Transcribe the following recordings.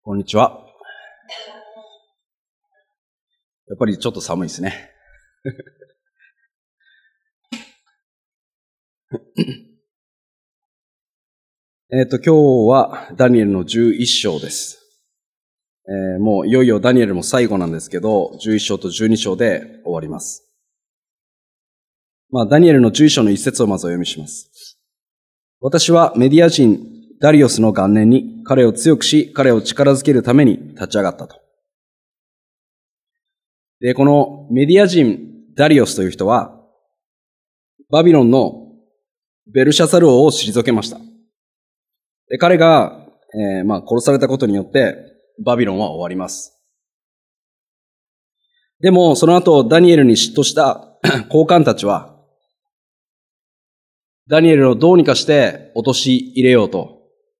こんにちは。やっぱりちょっと寒いですね。今日はダニエルの11章です。もういよいよダニエルも最後なんですけど、11章と12章で終わります。ダニエルの11章の一節をまずお読みします。私はメディア人ダリオスの元年に彼を強くし、彼を力づけるために立ち上がったと。で、このメディア人ダリオスという人は、バビロンのベルシャサル王を退けました。で、彼が、殺されたことによって、バビロンは終わります。でも、その後、ダニエルに嫉妬した高官たちは、ダニエルをどうにかして陥れようと、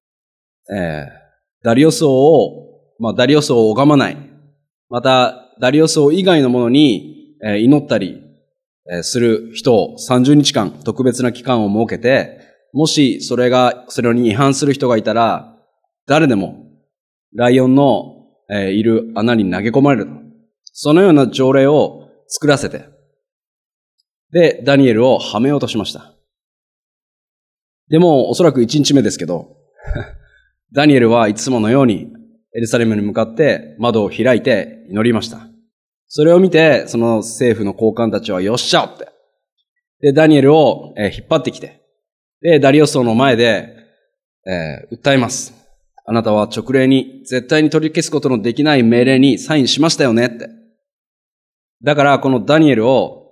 ダリオス王を拝まない。また、ダリオス王以外のものに祈ったりする人を30日間特別な期間を設けて、もしそれに違反する人がいたら、誰でもライオンのいる穴に投げ込まれると。そのような条例を作らせて、で、ダニエルをはめようとしました。でも、おそらく1日目ですけど、ダニエルはいつものようにエルサレムに向かって窓を開いて祈りました。それを見て、その政府の高官たちはよっしゃって。で、ダニエルを引っ張ってきて、で、ダリオス王の前で、訴えます。あなたは勅令に絶対に取り消すことのできない命令にサインしましたよねって。だから、このダニエルを、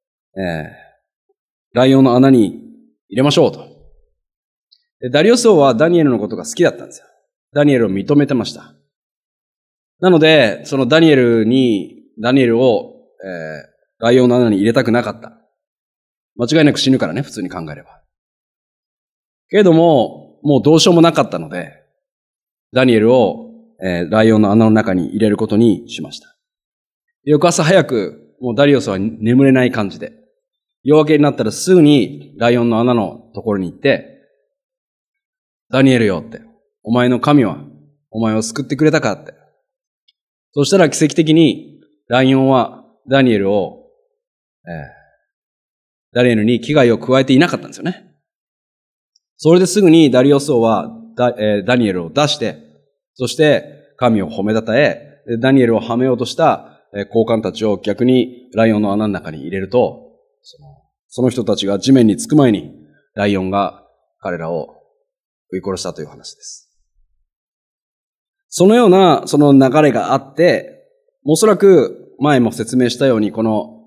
ライオンの穴に入れましょうと。で、ダリオス王はダニエルのことが好きだったんですよ。ダニエルを認めてました。なので、そのダニエルを、ライオンの穴に入れたくなかった。間違いなく死ぬからね、普通に考えれば。けれども、もうどうしようもなかったので、ダニエルを、ライオンの穴の中に入れることにしました。翌朝早く、もうダリオスは眠れない感じで、夜明けになったらすぐにライオンの穴のところに行って、ダニエルよって、お前の神はお前を救ってくれたかって。そしたら奇跡的にライオンはダニエルに危害を加えていなかったんですよね。それですぐにダリオス王はダニエルを出して、そして神を褒めたたえ、ダニエルをはめようとした高官たちを逆にライオンの穴の中に入れると、その人たちが地面につく前にライオンが彼らを食い殺したという話です。そのようなその流れがあって、おそらく前も説明したようにこの、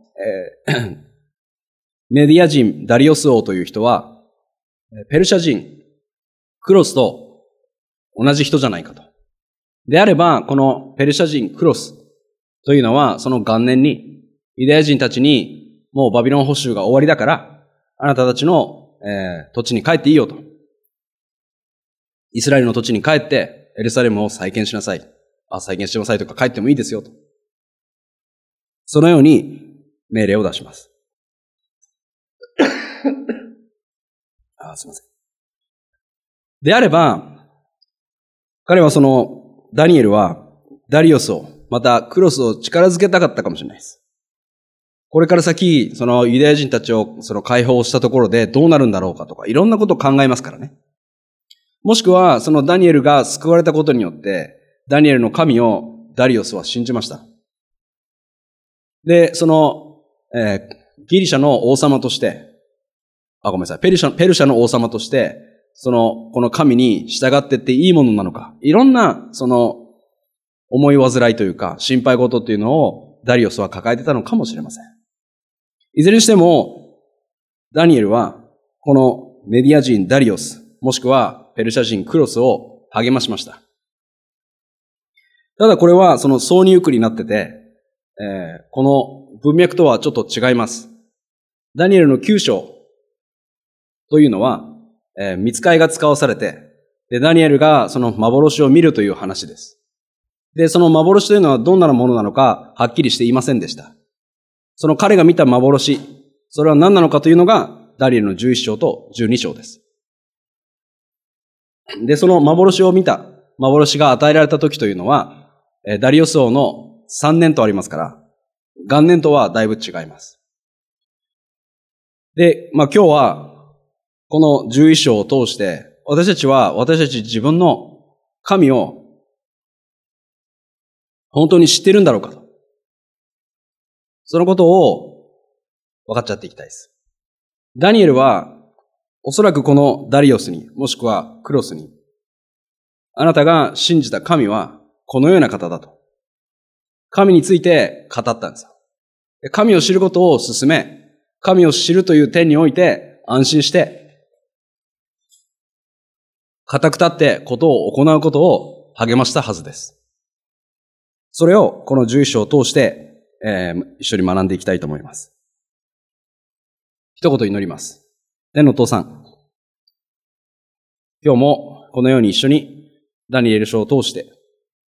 メディア人ダリオス王という人はペルシャ人クロスと同じ人じゃないかと。であればこのペルシャ人クロスというのはその元年にユダヤ人たちにもうバビロン捕囚が終わりだからあなたたちの、土地に帰っていいよと。イスラエルの土地に帰ってエルサレムを再建しなさい。再建してくださいとか帰ってもいいですよと。そのように命令を出します。すいません。であれば、彼はダニエルはダリオスを、またクロスを力づけたかったかもしれないです。これから先、ユダヤ人たちを解放したところでどうなるんだろうかとか、いろんなことを考えますからね。もしくは、ダニエルが救われたことによって、ダニエルの神をダリオスは信じました。で、ギリシャの王様として、ペルシャの王様として、この神に従ってっていいものなのか、いろんな、思い煩いというか、心配事っていうのをダリオスは抱えてたのかもしれません。いずれにしても、ダニエルは、このメディア人ダリオス、もしくはペルシャ人クロスを励ましました。ただこれは挿入句になってて、この文脈とはちょっと違います。ダニエルの9章というのは、御使いが使わされて、で、ダニエルがその幻を見るという話です。で、その幻というのはどんなものなのかはっきりしていませんでした。その彼が見た幻、それは何なのかというのがダニエルの11章と12章です。で、その幻を見た幻が与えられた時というのは、ダリオス王の3年とありますから、元年とはだいぶ違います。で、今日は、この11章を通して、私たち自分の神を本当に知っているんだろうかと。そのことを分かっちゃっていきたいです。ダニエルは、おそらくこのダリオスに、もしくはクロスに、あなたが信じた神はこのような方だと。神について語ったんですよ。神を知ることを進め、神を知るという点において安心して、固く立ってことを行うことを励ましたはずです。それをこの11章を通して、一緒に学んでいきたいと思います。一言祈ります。天のお父さん、今日もこのように一緒にダニエル書を通して、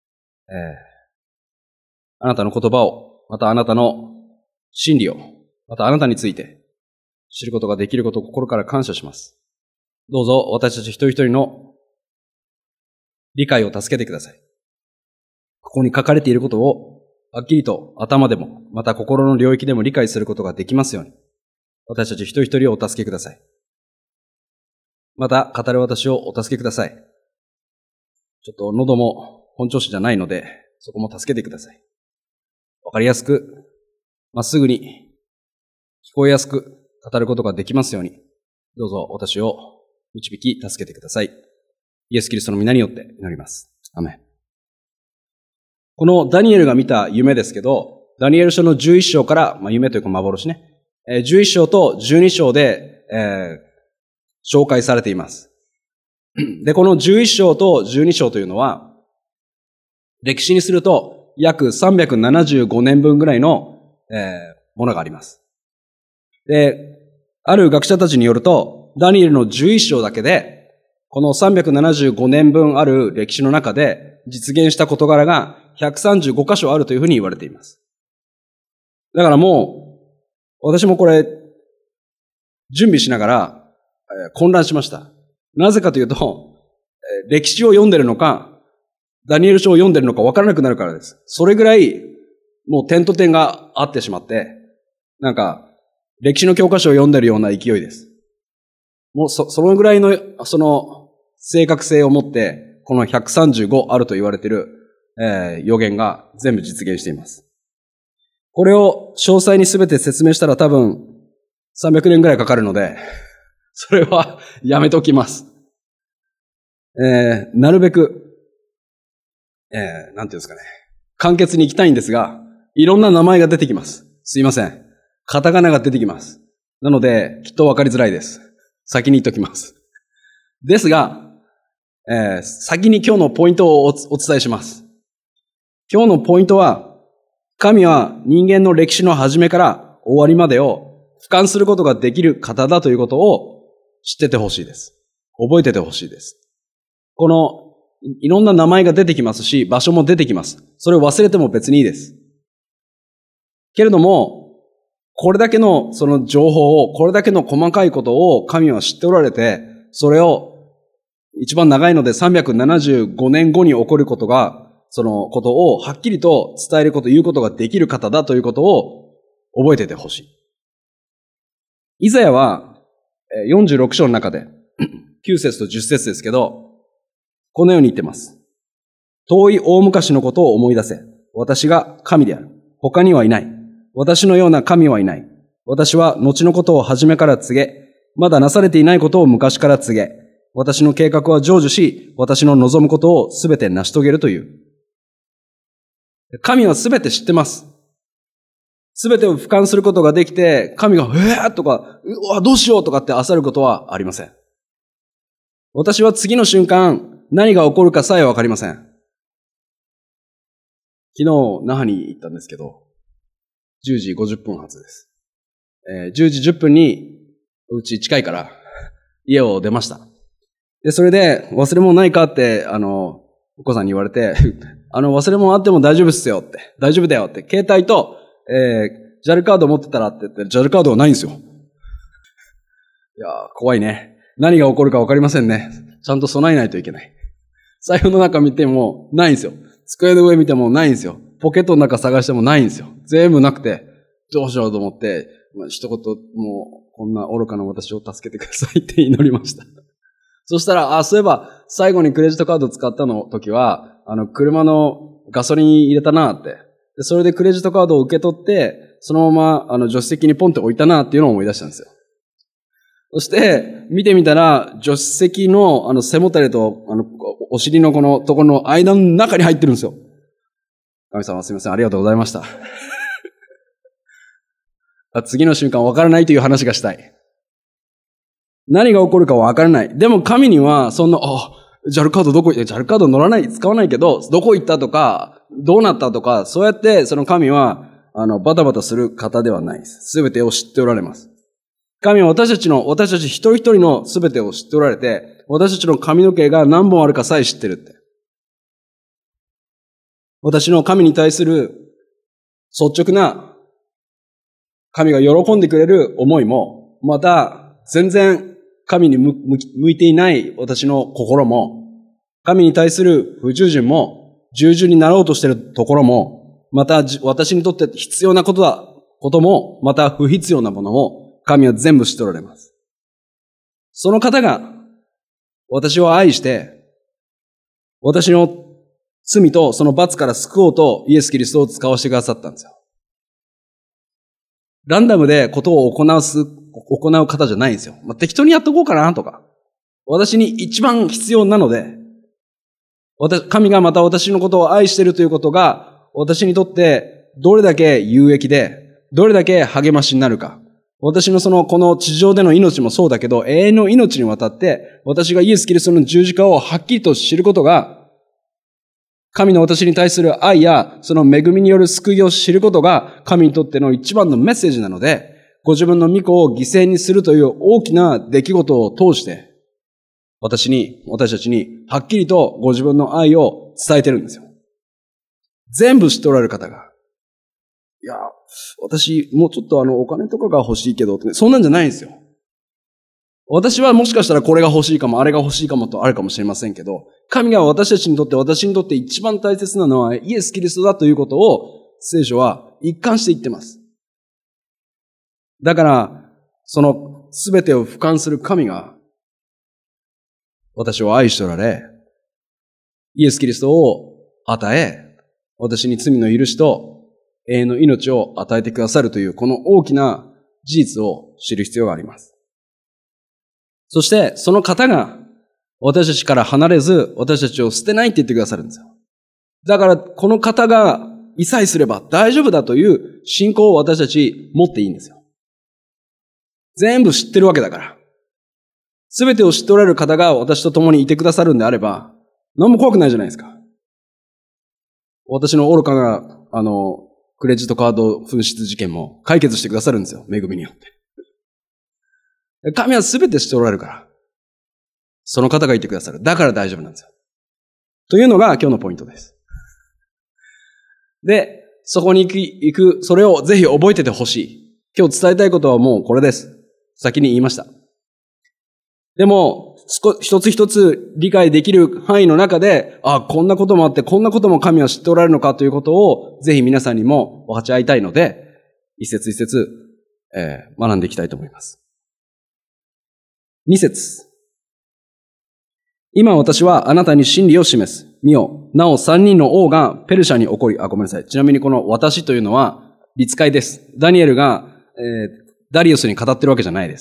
あなたの言葉を、またあなたの真理を、またあなたについて知ることができることを心から感謝します。どうぞ私たち一人一人の理解を助けてください。ここに書かれていることをはっきりと頭でも、また心の領域でも理解することができますように、私たち一人一人をお助けください。また語る私をお助けください。ちょっと喉も本調子じゃないので、そこも助けてください。わかりやすく、まっすぐに、聞こえやすく語ることができますように、どうぞ私を導き助けてください。イエス・キリストの皆によって祈ります。アメン。このダニエルが見た夢ですけど、ダニエル書の11章から、夢というか幻ね、11章と12章で、紹介されています。で、この11章と12章というのは、歴史にすると約375年分ぐらいの、ものがあります。で、ある学者たちによると、ダニエルの11章だけで、この375年分ある歴史の中で実現した事柄が135箇所あるというふうに言われています。だからもう、私もこれ、準備しながら、混乱しました。なぜかというと、歴史を読んでるのか、ダニエル書を読んでるのか分からなくなるからです。それぐらい、もう点と点が合ってしまって、なんか、歴史の教科書を読んでるような勢いです。もうそのぐらいの、正確性を持って、この135あると言われている、予言が全部実現しています。これを詳細に全て説明したら多分、300年ぐらいかかるので、それはやめときます。なるべく、なんていうんですかね。簡潔に行きたいんですが、いろんな名前が出てきます。すいません。カタカナが出てきます。なので、きっとわかりづらいです。先に言っときます。ですが、先に今日のポイントをお伝えします。今日のポイントは、神は人間の歴史の始めから終わりまでを俯瞰することができる方だということを知っててほしいです。覚えててほしいです。この、いろんな名前が出てきますし、場所も出てきます。それを忘れても別にいいです。けれども、これだけのその情報を、これだけの細かいことを神は知っておられて、それを一番長いので375年後に起こることが、そのことをはっきりと伝えること、言うことができる方だということを覚えててほしい。イザヤは46章の中で9節と10節ですけど、このように言ってます。遠い大昔のことを思い出せ。私が神である。他にはいない。私のような神はいない。私は後のことを初めから告げ、まだなされていないことを昔から告げ、私の計画は成就し、私の望むことをすべて成し遂げるという。神はすべて知ってます。すべてを俯瞰することができて、神が、とか、うわ、どうしようとかって焦ることはありません。私は次の瞬間、何が起こるかさえわかりません。昨日、那覇に行ったんですけど、10時50分発です。10時10分に、うち近いから、家を出ました。で、それで、忘れ物ないかって、お子さんに言われて、忘れ物あっても大丈夫っすよって、大丈夫だよって、携帯と、JAL カード持ってたらって言って、JAL カードはないんですよ。いやー、怖いね。何が起こるかわかりませんね。ちゃんと備えないといけない。 財布の中見てもないんですよ。机の上見てもないんですよ。ポケットの中探してもないんですよ。全部なくて、どうしようと思って、一言、もう、こんな愚かな私を助けてくださいって祈りました。そしたら、そういえば、最後にクレジットカード使ったの時は、車のガソリン入れたなって。でそれでクレジットカードを受け取って、そのまま、助手席にポンって置いたなっていうのを思い出したんですよ。そして、見てみたら、助手席の、背もたれと、お尻のこのところの間の中に入ってるんですよ。神様すみません、ありがとうございました。次の瞬間わからないという話がしたい。何が起こるかわからない。でも神には、JAL カードJAL カード乗らない、使わないけど、どこ行ったとか、どうなったとか、そうやってその神は、バタバタする方ではないです。すべてを知っておられます。神は私たち一人一人のすべてを知っておられて、私たちの髪の毛が何本あるかさえ知ってるって。私の神に対する率直な神が喜んでくれる思いも、また全然神に向いていない私の心も、神に対する不従順も、従順になろうとしているところも、また私にとって必要なことも、また不必要なものも、神は全部知っておられます。その方が私を愛して、私の罪とその罰から救おうとイエス・キリストを使わせてくださったんですよ。ランダムでことを行う方じゃないんですよ。適当にやっとこうかなとか。私に一番必要なので、神がまた私のことを愛しているということが、私にとってどれだけ有益で、どれだけ励ましになるか。私のこの地上での命もそうだけど、永遠の命にわたって、私がイエス・キリストの十字架をはっきりと知ることが、神の私に対する愛や、その恵みによる救いを知ることが、神にとっての一番のメッセージなので、ご自分の御子を犠牲にするという大きな出来事を通して、私たちに、はっきりとご自分の愛を伝えてるんですよ。全部知っておられる方が。いや、私、もうちょっとお金とかが欲しいけど、そんなんじゃないんですよ。私はもしかしたらこれが欲しいかも、あれが欲しいかもとあるかもしれませんけど、神が私にとって一番大切なのはイエス・キリストだということを聖書は一貫して言ってます。だから、その全てを俯瞰する神が私を愛しておられ、イエス・キリストを与え、私に罪の許しと永遠の命を与えてくださるというこの大きな事実を知る必要があります。そして、その方が私たちから離れず、私たちを捨てないって言ってくださるんですよ。だから、この方が依頼すれば大丈夫だという信仰を私たち持っていいんですよ。全部知ってるわけだから。すべてを知っておられる方が私と共にいてくださるんであれば、何も怖くないじゃないですか。私の愚かな、クレジットカード紛失事件も解決してくださるんですよ。恵みによって。神はすべて知っておられるから。その方がいてくださる。だから大丈夫なんですよ。というのが今日のポイントです。で、そこに行く、それをぜひ覚えててほしい。今日伝えたいことはもうこれです。先に言いました。でも、一つ一つ理解できる範囲の中で、こんなこともあって、こんなことも神は知っておられるのかということを、ぜひ皆さんにも分かち合いたいので、一節一節、学んでいきたいと思います。二節。今私はあなたに真理を示す。見よ。なお三人の王がペルシャに起こり、ごめんなさい。ちなみにこの私というのは、律会です。ダニエルが、ダリウスに語ってるわけじゃないです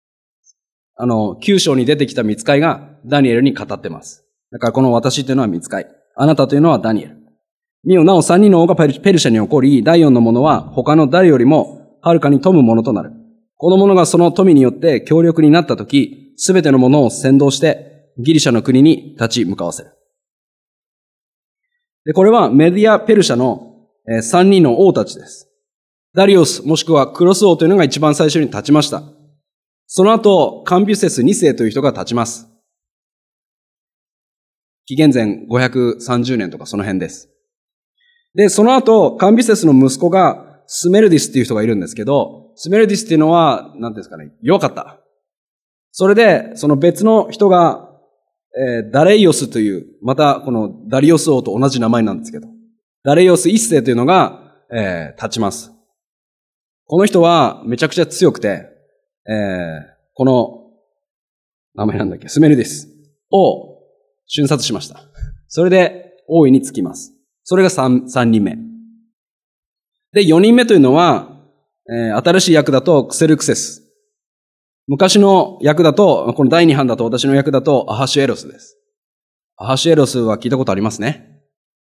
。9章に出てきた御使いがダニエルに語ってます。だからこの私というのは御使い。あなたというのはダニエル。見よ、なお三人の王がペルシャに起こり、第四の者は他の誰よりもはるかに富むものとなる。この者がその富によって強力になったとき、すべてのものを先導して、ギリシャの国に立ち向かわせる。で、これはメディア・ペルシャの三人の王たちです。ダリオスもしくはクロス王というのが一番最初に立ちました。その後、カンビュセス2世という人が立ちます。紀元前530年とかその辺です。で、その後、カンビュセスの息子がスメルディスっていう人がいるんですけど、スメルディスっていうのは、なんていうんですかね、弱かった。それで、その別の人が、 ダレイオスという、またこのダリオス王と同じ名前なんですけど、ダレイオス一世というのが、立ちます。この人はめちゃくちゃ強くて、この、名前なんだっけ、スメルディスを瞬殺しました。それで王位につきます。それが3人目。で、4人目というのは、新しい役だとクセルクセス。昔の役だと、この第2版だと私の役だとアハシュエロスです。アハシュエロスは聞いたことありますね。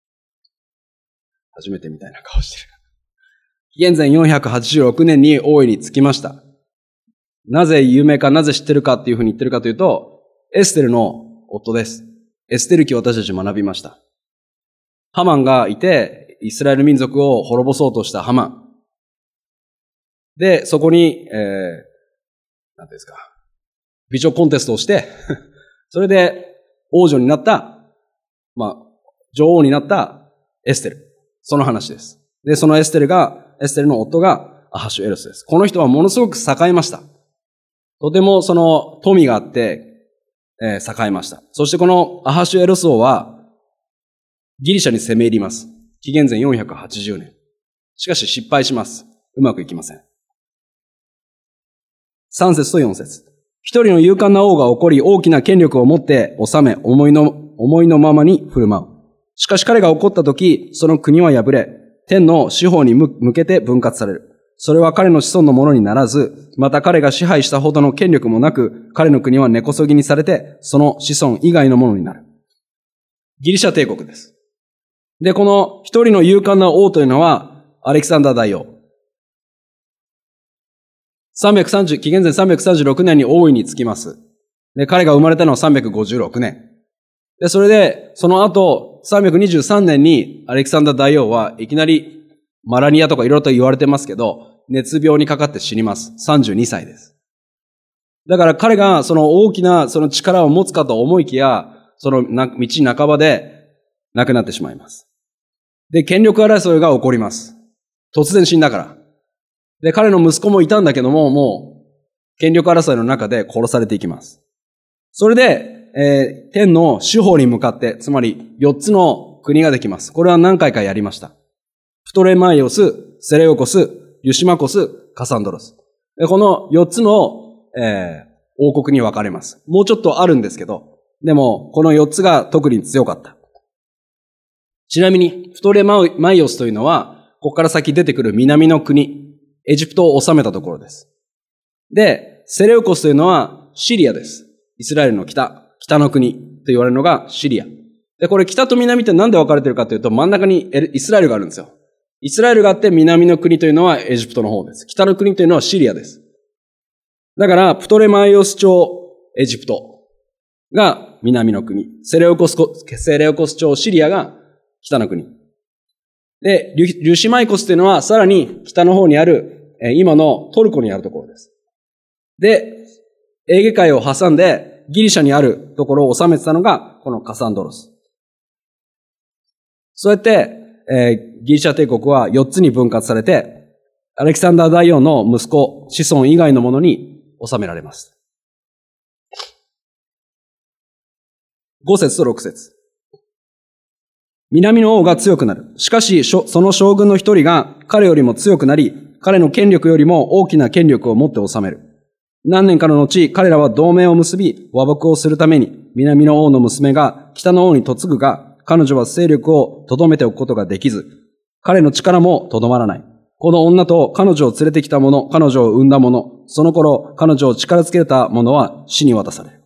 初めてみたいな顔してる。紀元前486年に王位につきました。なぜ有名か、なぜ知ってるかっていうふうに言ってるかというと、エステルの夫です。エステル記を私たち学びました。ハマンがいて、イスラエル民族を滅ぼそうとしたハマン。で、そこに、なんですか、美女コンテストをして、それで王女になった、女王になったエステル。その話です。で、そのエステルの夫がアハシュエロスです。この人はものすごく栄えました。とてもその富があって、栄えました。そしてこのアハシュエロス王はギリシャに攻め入ります。紀元前480年。しかし失敗します。うまくいきません。3節と4節。一人の勇敢な王が起こり、大きな権力を持って治め、思いのままに振る舞う。しかし彼が起こったとき、その国は破れ、天の司法に向けて分割される。それは彼の子孫のものにならず、また彼が支配したほどの権力もなく、彼の国は根こそぎにされて、その子孫以外のものになる。ギリシャ帝国です。で、この一人の勇敢な王というのは、アレキサンダー大王。紀元前336年に王位につきます。で、彼が生まれたのは356年。で、それで、その後、323年にアレキサンダー大王はいきなりマラニアとかいろいろと言われてますけど、熱病にかかって死にます。32歳です。だから彼がその大きなその力を持つかと思いきや、その道半ばで亡くなってしまいます。で、権力争いが起こります。突然死んだから。で、彼の息子もいたんだけども、もう、権力争いの中で殺されていきます。それで、天の司法に向かって、つまり4つの国ができます。これは何回かやりました。プトレマイオス、セレオコス、ユシマコス、カサンドロス。でこの4つの、王国に分かれます。もうちょっとあるんですけど、でも、この4つが特に強かった。ちなみに、プトレマイオスというのは、ここから先出てくる南の国、エジプトを治めたところです。で、セレウコスというのはシリアです。イスラエルの北の国と言われるのがシリア。で、これ北と南ってなんで分かれてるかというと、真ん中にイスラエルがあるんですよ。イスラエルがあって南の国というのはエジプトの方です。北の国というのはシリアです。だから、プトレマイオス朝エジプトが南の国。セレオコス朝シリアが北の国。で、リュシマイコスというのはさらに北の方にある、今のトルコにあるところです。で、エーゲ海を挟んでギリシャにあるところを治めてたのがこのカサンドロス。そうやって、ギリシャ帝国は4つに分割されて、アレキサンダー大王の息子、子孫以外のものに治められます。5節と6節。南の王が強くなる。しかし、その将軍の一人が彼よりも強くなり、彼の権力よりも大きな権力を持って治める。何年かの後、彼らは同盟を結び、和睦をするために、南の王の娘が北の王に嫁ぐが、彼女は勢力を留めておくことができず、彼の力も留まらない。この女と彼女を連れてきた者、彼女を産んだ者、その頃、彼女を力つけた者は死に渡される。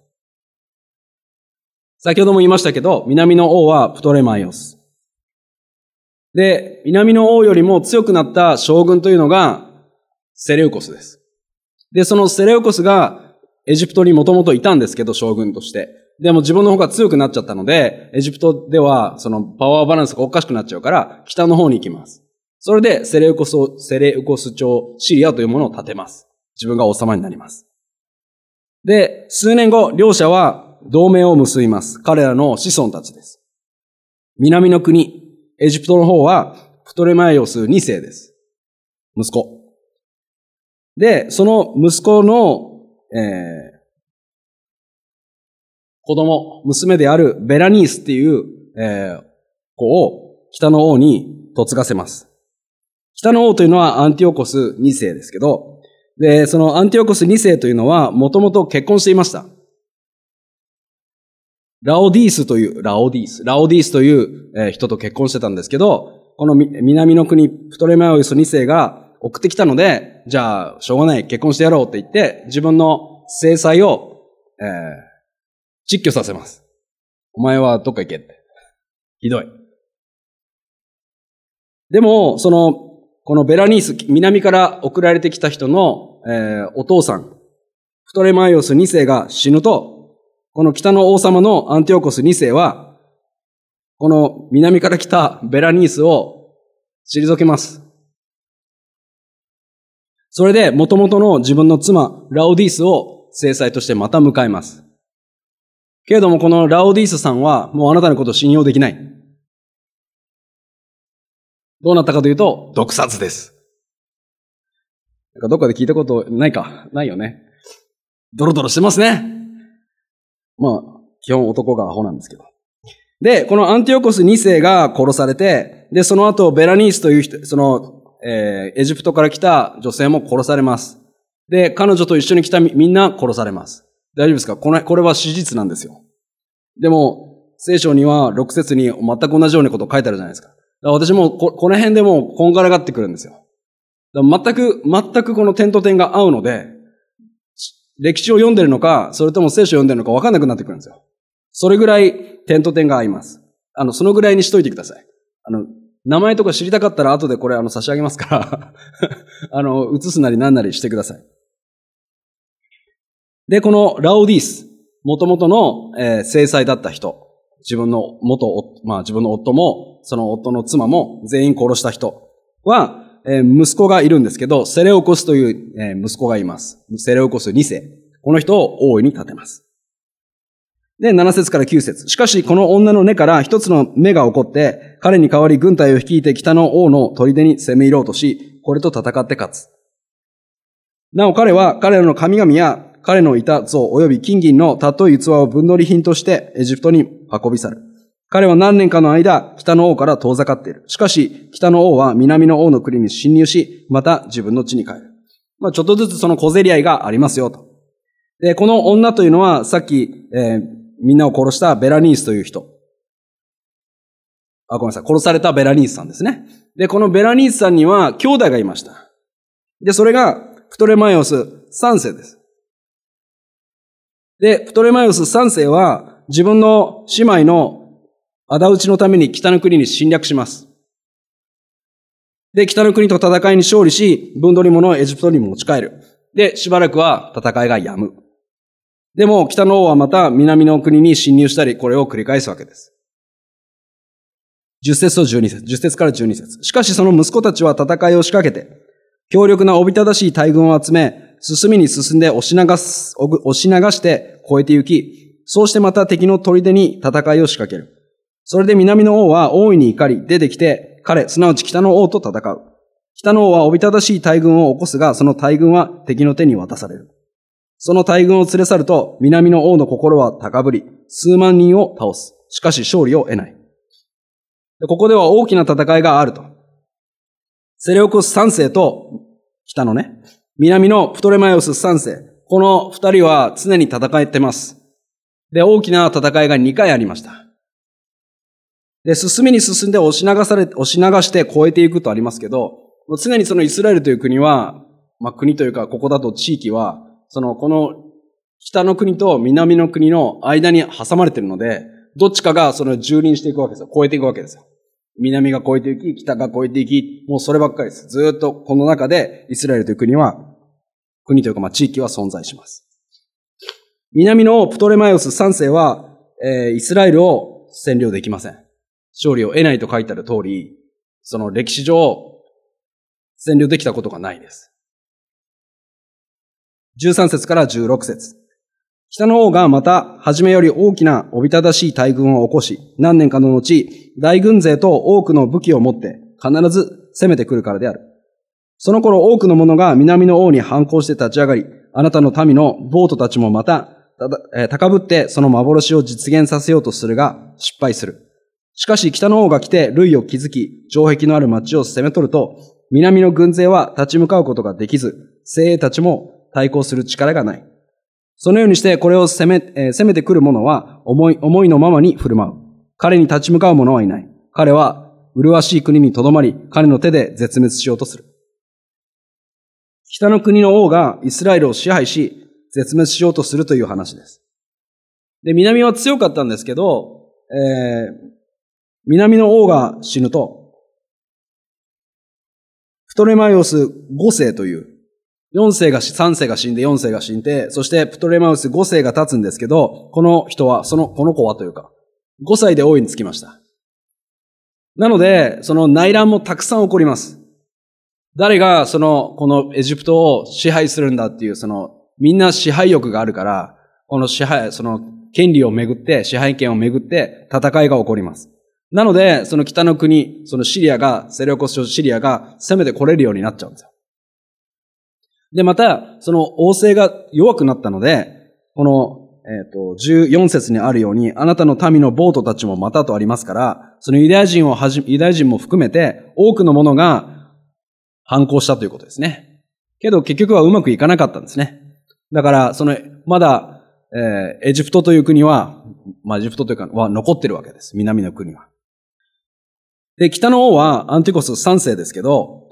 先ほども言いましたけど、南の王はプトレマイオス。で、南の王よりも強くなった将軍というのがセレウコスです。で、そのセレウコスがエジプトにもともといたんですけど、将軍として。でも自分の方が強くなっちゃったので、エジプトではそのパワーバランスがおかしくなっちゃうから、北の方に行きます。それでセレウコス朝シリアというものを建てます。自分が王様になります。で、数年後、両者は同盟を結びます。彼らの子孫たちです。南の国、エジプトの方はプトレマイオス2世です。息子。で、その息子の、 子供、娘であるベラニースっていう、子を北の王に嫁がせます。北の王というのはアンティオコス2世ですけど、で、そのアンティオコス2世というのはもともと結婚していました。ラオディースという人と結婚してたんですけど、この南の国プトレマイオス2世が送ってきたので、じゃあしょうがない結婚してやろうって言って自分の正妻を、窒居させます。お前はどっか行けって。ひどい。でも、このベラニース、南から送られてきた人の、お父さん、プトレマイオス2世が死ぬと、この北の王様のアンティオコス2世は、この南から来たベラニースを退けます。それで、元々の自分の妻、ラオディースを正妻としてまた迎えます。けれども、このラオディースさんは、もうあなたのことを信用できない。どうなったかというと、毒殺です。なんかどっかで聞いたことないか？ないよね。ドロドロしてますね。まあ、基本男がアホなんですけど。で、このアンティオコス2世が殺されて、で、その後、ベラニースという人、エジプトから来た女性も殺されます。で、彼女と一緒に来たみんな殺されます。大丈夫ですか？これは史実なんですよ。でも、聖書には6節に全く同じようなこと書いてあるじゃないですか。私もこの辺でもうこんがらがってくるんですよ。全くこの点と点が合うので、歴史を読んでるのか、それとも聖書を読んでるのか分かんなくなってくるんですよ。それぐらい点と点が合います。そのぐらいにしといてください。名前とか知りたかったら後でこれ差し上げますから写すなり何なりしてください。で、このラオディース、元々の、正妻だった人、自分の夫も、その夫の妻も全員殺した人は、息子がいるんですけど、セレオコスという、息子がいます。セレオコス2世。この人を王位に立てます。で、7節から9節。しかし、この女の根から一つの目が起こって、彼に代わり軍隊を率いて北の王の砦に攻め入ろうとし、これと戦って勝つ。なお彼は彼らの神々や彼のいた像及び金銀の尊い器を分取り品としてエジプトに運び去る。彼は何年かの間、北の王から遠ざかっている。しかし、北の王は南の王の国に侵入し、また自分の地に帰る。ちょっとずつその小競り合いがありますよと。で、この女というのは、さっき、みんなを殺したベラニースという人。ごめんなさい。殺されたベラニースさんですね。で、このベラニースさんには兄弟がいました。で、それが、プトレマイオス3世です。で、プトレマイオス3世は、自分の姉妹の仇討ちのために北の国に侵略します。で、北の国と戦いに勝利し、分取り物をエジプトに持ち帰る。で、しばらくは戦いが止む。でも、北の王はまた南の国に侵入したり、これを繰り返すわけです。10節と12節。10節から12節。しかしその息子たちは戦いを仕掛けて、強力なおびただしい大軍を集め、進みに進んで押し流して越えて行き、そうしてまた敵の砦に戦いを仕掛ける。それで南の王は大いに怒り出てきて、すなわち北の王と戦う。北の王はおびただしい大軍を起こすが、その大軍は敵の手に渡される。その大軍を連れ去ると、南の王の心は高ぶり、数万人を倒す。しかし勝利を得ない。ここでは大きな戦いがあると。セレオコス3世と、北のね、南のプトレマイオス3世。この2人は常に戦ってます。で、大きな戦いが2回ありました。で、進みに進んで押し流して越えていくとありますけど、常にそのイスラエルという国は、国というか、ここだと地域は、この北の国と南の国の間に挟まれているので、どっちかが蹂躙していくわけですよ。越えていくわけですよ。南が越えていき、北が越えていき、もうそればっかりです。ずーっとこの中でイスラエルという国というか地域は存在します。南のプトレマイオス3世は、イスラエルを占領できません。勝利を得ないと書いてある通り、その歴史上、占領できたことがないです。13節から16節。北の王がまた、初めより大きなおびただしい大軍を起こし、何年かの後、大軍勢と多くの武器を持って、必ず攻めてくるからである。その頃多くの者が南の王に反抗して立ち上がり、あなたの民のボートたちもまた、 高ぶってその幻を実現させようとするが失敗する。しかし北の王が来て塁を築き、城壁のある町を攻め取ると、南の軍勢は立ち向かうことができず、精鋭たちも対抗する力がない。そのようにしてこれを攻めてくる者は思いのままに振る舞う。彼に立ち向かう者はいない。彼は麗しい国にとどまり、彼の手で絶滅しようとする。北の国の王がイスラエルを支配し、絶滅しようとするという話です。で、南は強かったんですけど、南の王が死ぬと、プトレマイオス5世という、3世が死んで4世が死んで、そしてプトレマイオス5世が立つんですけど、この子はというか、5歳で王位につきました。なので、その内乱もたくさん起こります。誰がこのエジプトを支配するんだっていう、みんな支配欲があるから、権利をめぐって、支配権をめぐって戦いが起こります。なので、その北の国、セレオコス朝シリアが攻めてこれるようになっちゃうんですよ。で、また、その王政が弱くなったので、この、14節にあるように、あなたの民の暴徒たちもまたとありますから、そのユダヤ人も含めて、多くの者が反抗したということですね。けど結局はうまくいかなかったんですね。だから、まだ、エジプトという国は、エジプトというか、残ってるわけです。南の国は。で、北の王はアンティコス3世ですけど、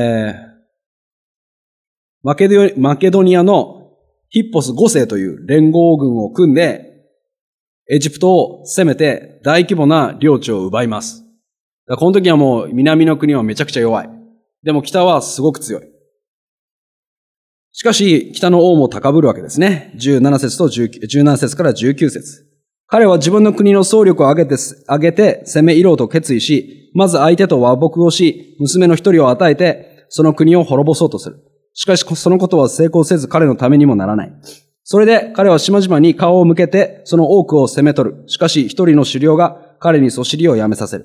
マケドニアのヒッポス5世という連合軍を組んで、エジプトを攻めて大規模な領地を奪います。この時はもう南の国はめちゃくちゃ弱い。でも北はすごく強い。しかし、北の王も高ぶるわけですね。17節から19節。彼は自分の国の総力を上げて攻め入ろうと決意し、まず相手と和睦をし、娘の一人を与えて、その国を滅ぼそうとする。しかし、そのことは成功せず彼のためにもならない。それで彼は島々に顔を向けて、その多くを攻め取る。しかし、一人の首領が彼にそしりをやめさせる。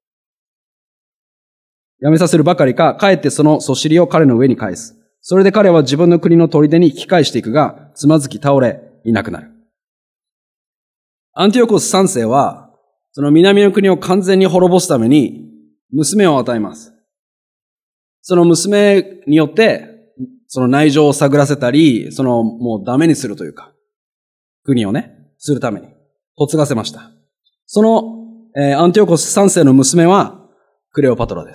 やめさせるばかりか、かえってそのそしりを彼の上に返す。それで彼は自分の国の砦に引き返していくが、つまずき倒れ、いなくなる。アンティオコス3世は、その南の国を完全に滅ぼすために、娘を与えます。その娘によって、その内情を探らせたり、もうダメにするというか、国をね、するために、嫁がせました。その、アンティオコス3世の娘は、クレオパトラです。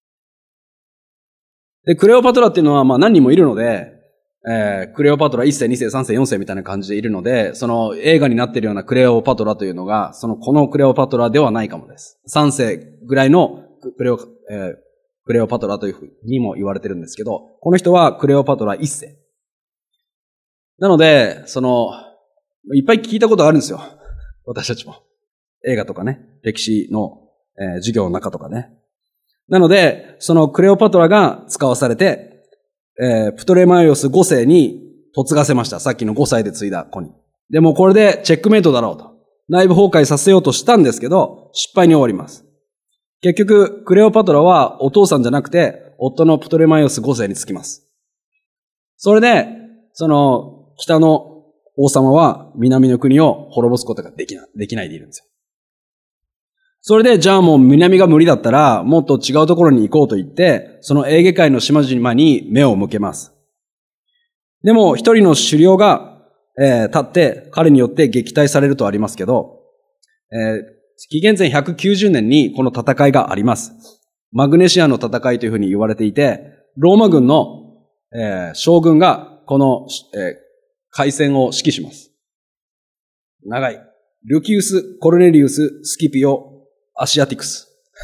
で、クレオパトラっていうのは、何人もいるので、クレオパトラ1世、2世、3世、4世みたいな感じでいるので、その映画になっているようなクレオパトラというのが、このクレオパトラではないかもです。3世ぐらいのクレオパトラというふうにも言われてるんですけど、この人はクレオパトラ1世。なので、いっぱい聞いたことがあるんですよ。私たちも。映画とかね、歴史の、授業の中とかね。なので、そのクレオパトラが使わされて、プトレマイオス5世に嫁がせました。さっきの5歳で継いだ子に。でもこれでチェックメイトだろうと。内部崩壊させようとしたんですけど、失敗に終わります。結局、クレオパトラはお父さんじゃなくて、夫のプトレマイオス5世につきます。それで、北の王様は南の国を滅ぼすことができないでいるんですよ。それで、じゃあもう南が無理だったら、もっと違うところに行こうと言って、そのエーゲ海の島々に目を向けます。でも、一人の首領が、立って、彼によって撃退されるとありますけど、紀元前190年にこの戦いがあります。マグネシアの戦いというふうに言われていて、ローマ軍の、将軍がこの、海戦を指揮します。長い。ルキウス・コルネリウス・スキピオ・アシアティクス。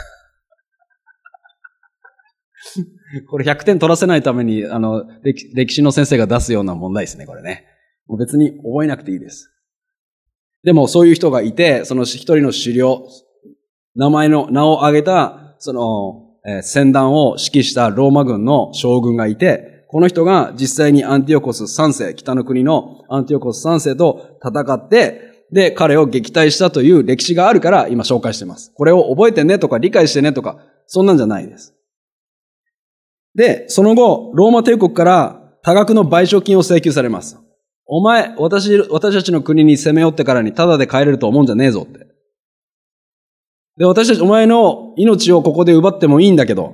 これ100点取らせないために、歴史の先生が出すような問題ですね、これね。もう別に覚えなくていいです。でもそういう人がいて、その一人の首領、名を挙げた、戦団を指揮したローマ軍の将軍がいて、この人が実際にアンティオコス3世、北の国のアンティオコス3世と戦って、で、彼を撃退したという歴史があるから今紹介しています。これを覚えてねとか理解してねとか、そんなんじゃないです。で、その後、ローマ帝国から多額の賠償金を請求されます。 お前、私たちの国に攻め寄ってからにタダで帰れると思うんじゃねえぞって。で、私たち、お前の命をここで奪ってもいいんだけど、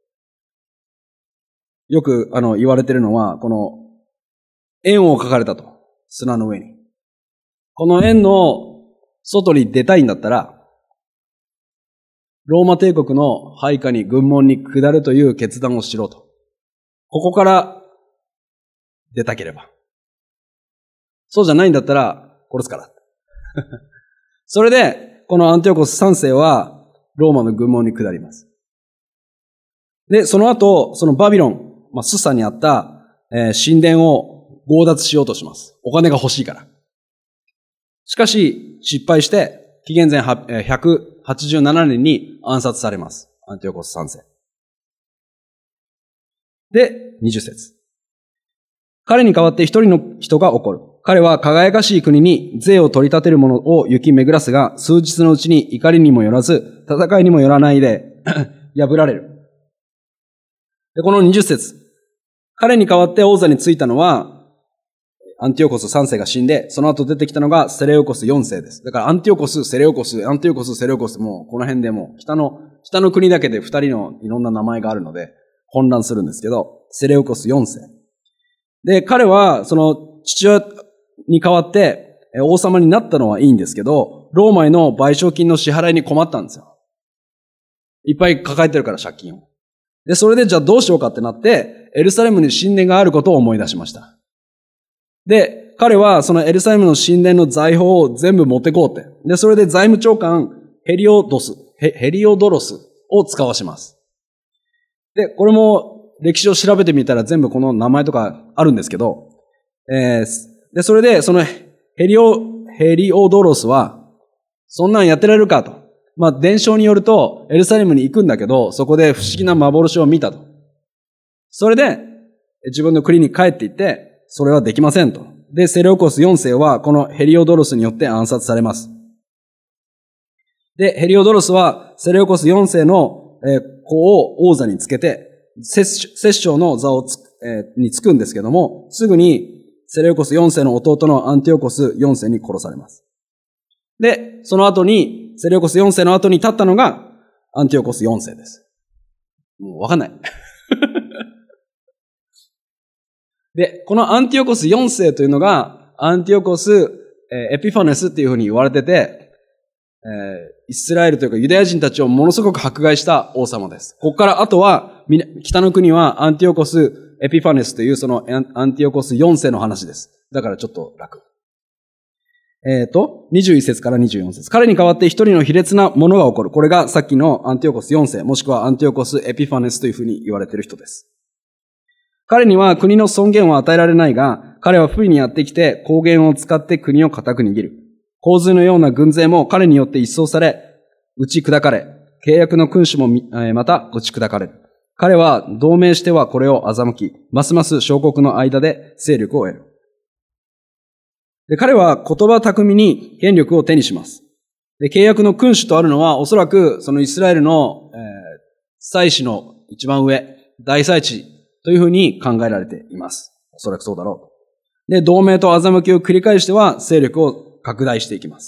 よく、言われてるのは、この、円を描かれたと。砂の上に。この円の外に出たいんだったら、ローマ帝国の配下に軍門に下るという決断をしろと。ここから出たければ。そうじゃないんだったら殺すから。それで、このアンティオコス3世はローマの軍門に下ります。で、その後、そのバビロン、スサにあった、神殿を強奪しようとします。お金が欲しいから。しかし、失敗して、紀元前187年に暗殺されます。アンティオコス3世。で、20節。彼に代わって一人の人が起こる。彼は輝かしい国に税を取り立てる者を行き巡らすが、数日のうちに怒りにもよらず、戦いにもよらないで、破られる。で、この20節。彼に代わって王座についたのは、アンティオコス3世が死んで、その後出てきたのがセレオコス4世です。だからアンティオコス、セレオコス、アンティオコス、セレオコス、もうこの辺でもう北の国だけで2人のいろんな名前があるので混乱するんですけど、セレオコス4世。で、彼はその父親に代わって王様になったのはいいんですけど、ローマへの賠償金の支払いに困ったんですよ。いっぱい抱えてるから借金を。で、それでじゃあどうしようかってなって、エルサレムに神殿があることを思い出しました。で、彼はそのエルサレムの神殿の財宝を全部持ってこうって。で、それで財務長官ヘリオドロスを使わします。で、これも歴史を調べてみたら全部この名前とかあるんですけど、で、それでそのヘリオドロスは、そんなんやってられるかと。伝承によると、エルサレムに行くんだけど、そこで不思議な幻を見たと。それで、自分の国に帰って行って、それはできませんと。で、セレオコス4世は、このヘリオドロスによって暗殺されます。で、ヘリオドロスは、セレオコス4世の子を王座につけて、摂政の座につくんですけども、すぐにセレオコス4世の弟のアンティオコス4世に殺されます。で、その後に、セレオコス4世の後に立ったのが、アンティオコス4世です。もうわかんない。で、このアンティオコス4世というのが、アンティオコス、エピファネスっていうふうに言われてて、イスラエルというかユダヤ人たちをものすごく迫害した王様です。ここからあとは、北の国はアンティオコス、エピファネスというそのアンティオコス4世の話です。だからちょっと楽。21節から24節。彼に代わって一人の卑劣なものが起こる。これがさっきのアンティオコス4世、もしくはアンティオコスエピファネスというふうに言われている人です。彼には国の尊厳は与えられないが、彼は不意にやってきて、公言を使って国を固く握る。洪水のような軍勢も彼によって一掃され、打ち砕かれ、契約の君主もまた打ち砕かれる。彼は同盟してはこれを欺き、ますます小国の間で勢力を得る。で、彼は言葉巧みに権力を手にします。で、契約の君主とあるのは、おそらくそのイスラエルの、祭司の一番上、大祭司というふうに考えられています。おそらくそうだろう。で、同盟と欺きを繰り返しては勢力を拡大していきます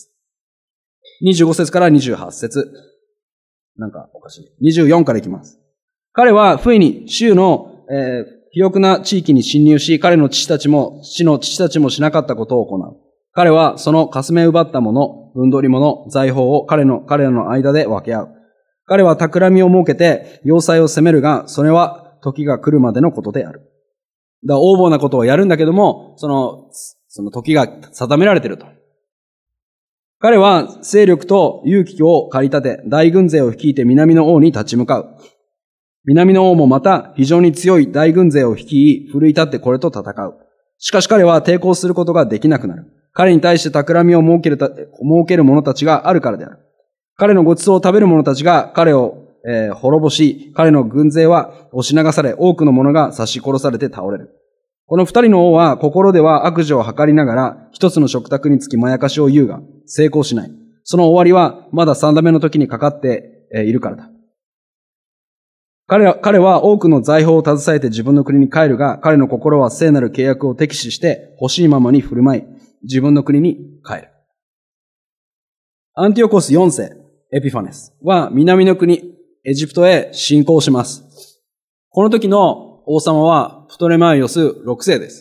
。25節から28節。なんかおかしい。24からいきます。彼は不意に州の、肥沃な地域に侵入し、彼の父たちもしなかったことを行う。彼はそのかすめ奪ったもの、分取り物、財宝を彼らの間で分け合う。彼は企みを設けて要塞を攻めるが、それは時が来るまでのことである。だから横暴なことをやるんだけども、その時が定められていると。彼は勢力と勇気を駆り立て、大軍勢を率いて南の王に立ち向かう。南の王もまた非常に強い大軍勢を率い、奮い立ってこれと戦う。しかし彼は抵抗することができなくなる。彼に対して企みを設ける者たちがあるからである。彼のごちそうを食べる者たちが彼を、滅ぼし、彼の軍勢は押し流され、多くの者が刺し殺されて倒れる。この二人の王は心では悪事を図りながら、一つの食卓につきまやかしを言うが、成功しない。その終わりはまだ三度目の時にかかっているからだ。 彼は多くの財宝を携えて自分の国に帰るが、彼の心は聖なる契約を敵視して欲しいままに振る舞い、自分の国に帰る。アンティオコス4世、エピファネスは南の国、エジプトへ侵攻します。この時の王様はプトレマイオス6世です。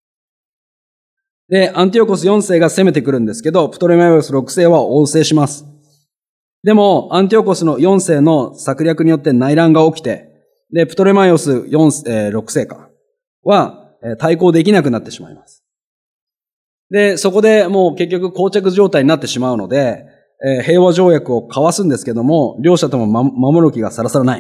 で、アンティオコス4世が攻めてくるんですけど、プトレマイオス6世は応制します。でも、アンティオコスの4世の策略によって内乱が起きて、で、プトレマイオス6世は対抗できなくなってしまいます。で、そこでもう結局膠着状態になってしまうので、平和条約を交わすんですけども、両者とも守る気がさらさらない。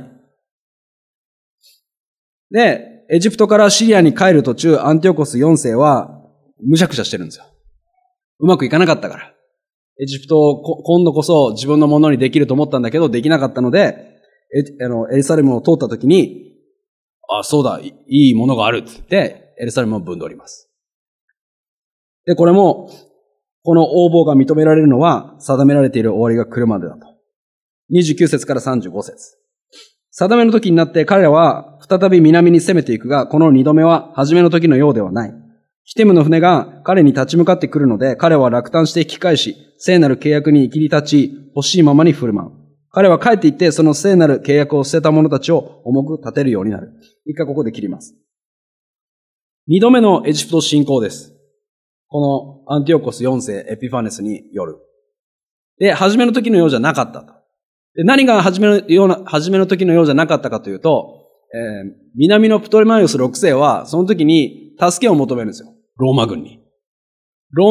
で、エジプトからシリアに帰る途中、アンティオコス4世はむしゃくしゃしてるんですよ。うまくいかなかったから。エジプトを今度こそ自分のものにできると思ったんだけど、できなかったので、エルサレムを通った時に、あ、そうだ、いいものがあるって言って、エルサレムをぶんどります。で、これも、この応募が認められるのは、定められている終わりが来るまでだと。29節から35節。定めの時になって彼らは再び南に攻めていくが、この2度目は初めの時のようではない。キテムの船が彼に立ち向かってくるので、彼は落胆して引き返し、聖なる契約に生きり立ち、欲しいままに振る舞う。彼は帰って行って、その聖なる契約を捨てた者たちを重く立てるようになる。一回ここで切ります。2度目のエジプト侵攻です。このアンティオコス4世エピファネスによる。で、初めの時のようじゃなかったと。で、何が初めの時のようじゃなかったかというと、南のプトレマイオス6世は、その時に助けを求めるんですよ。ローマ軍に。ロ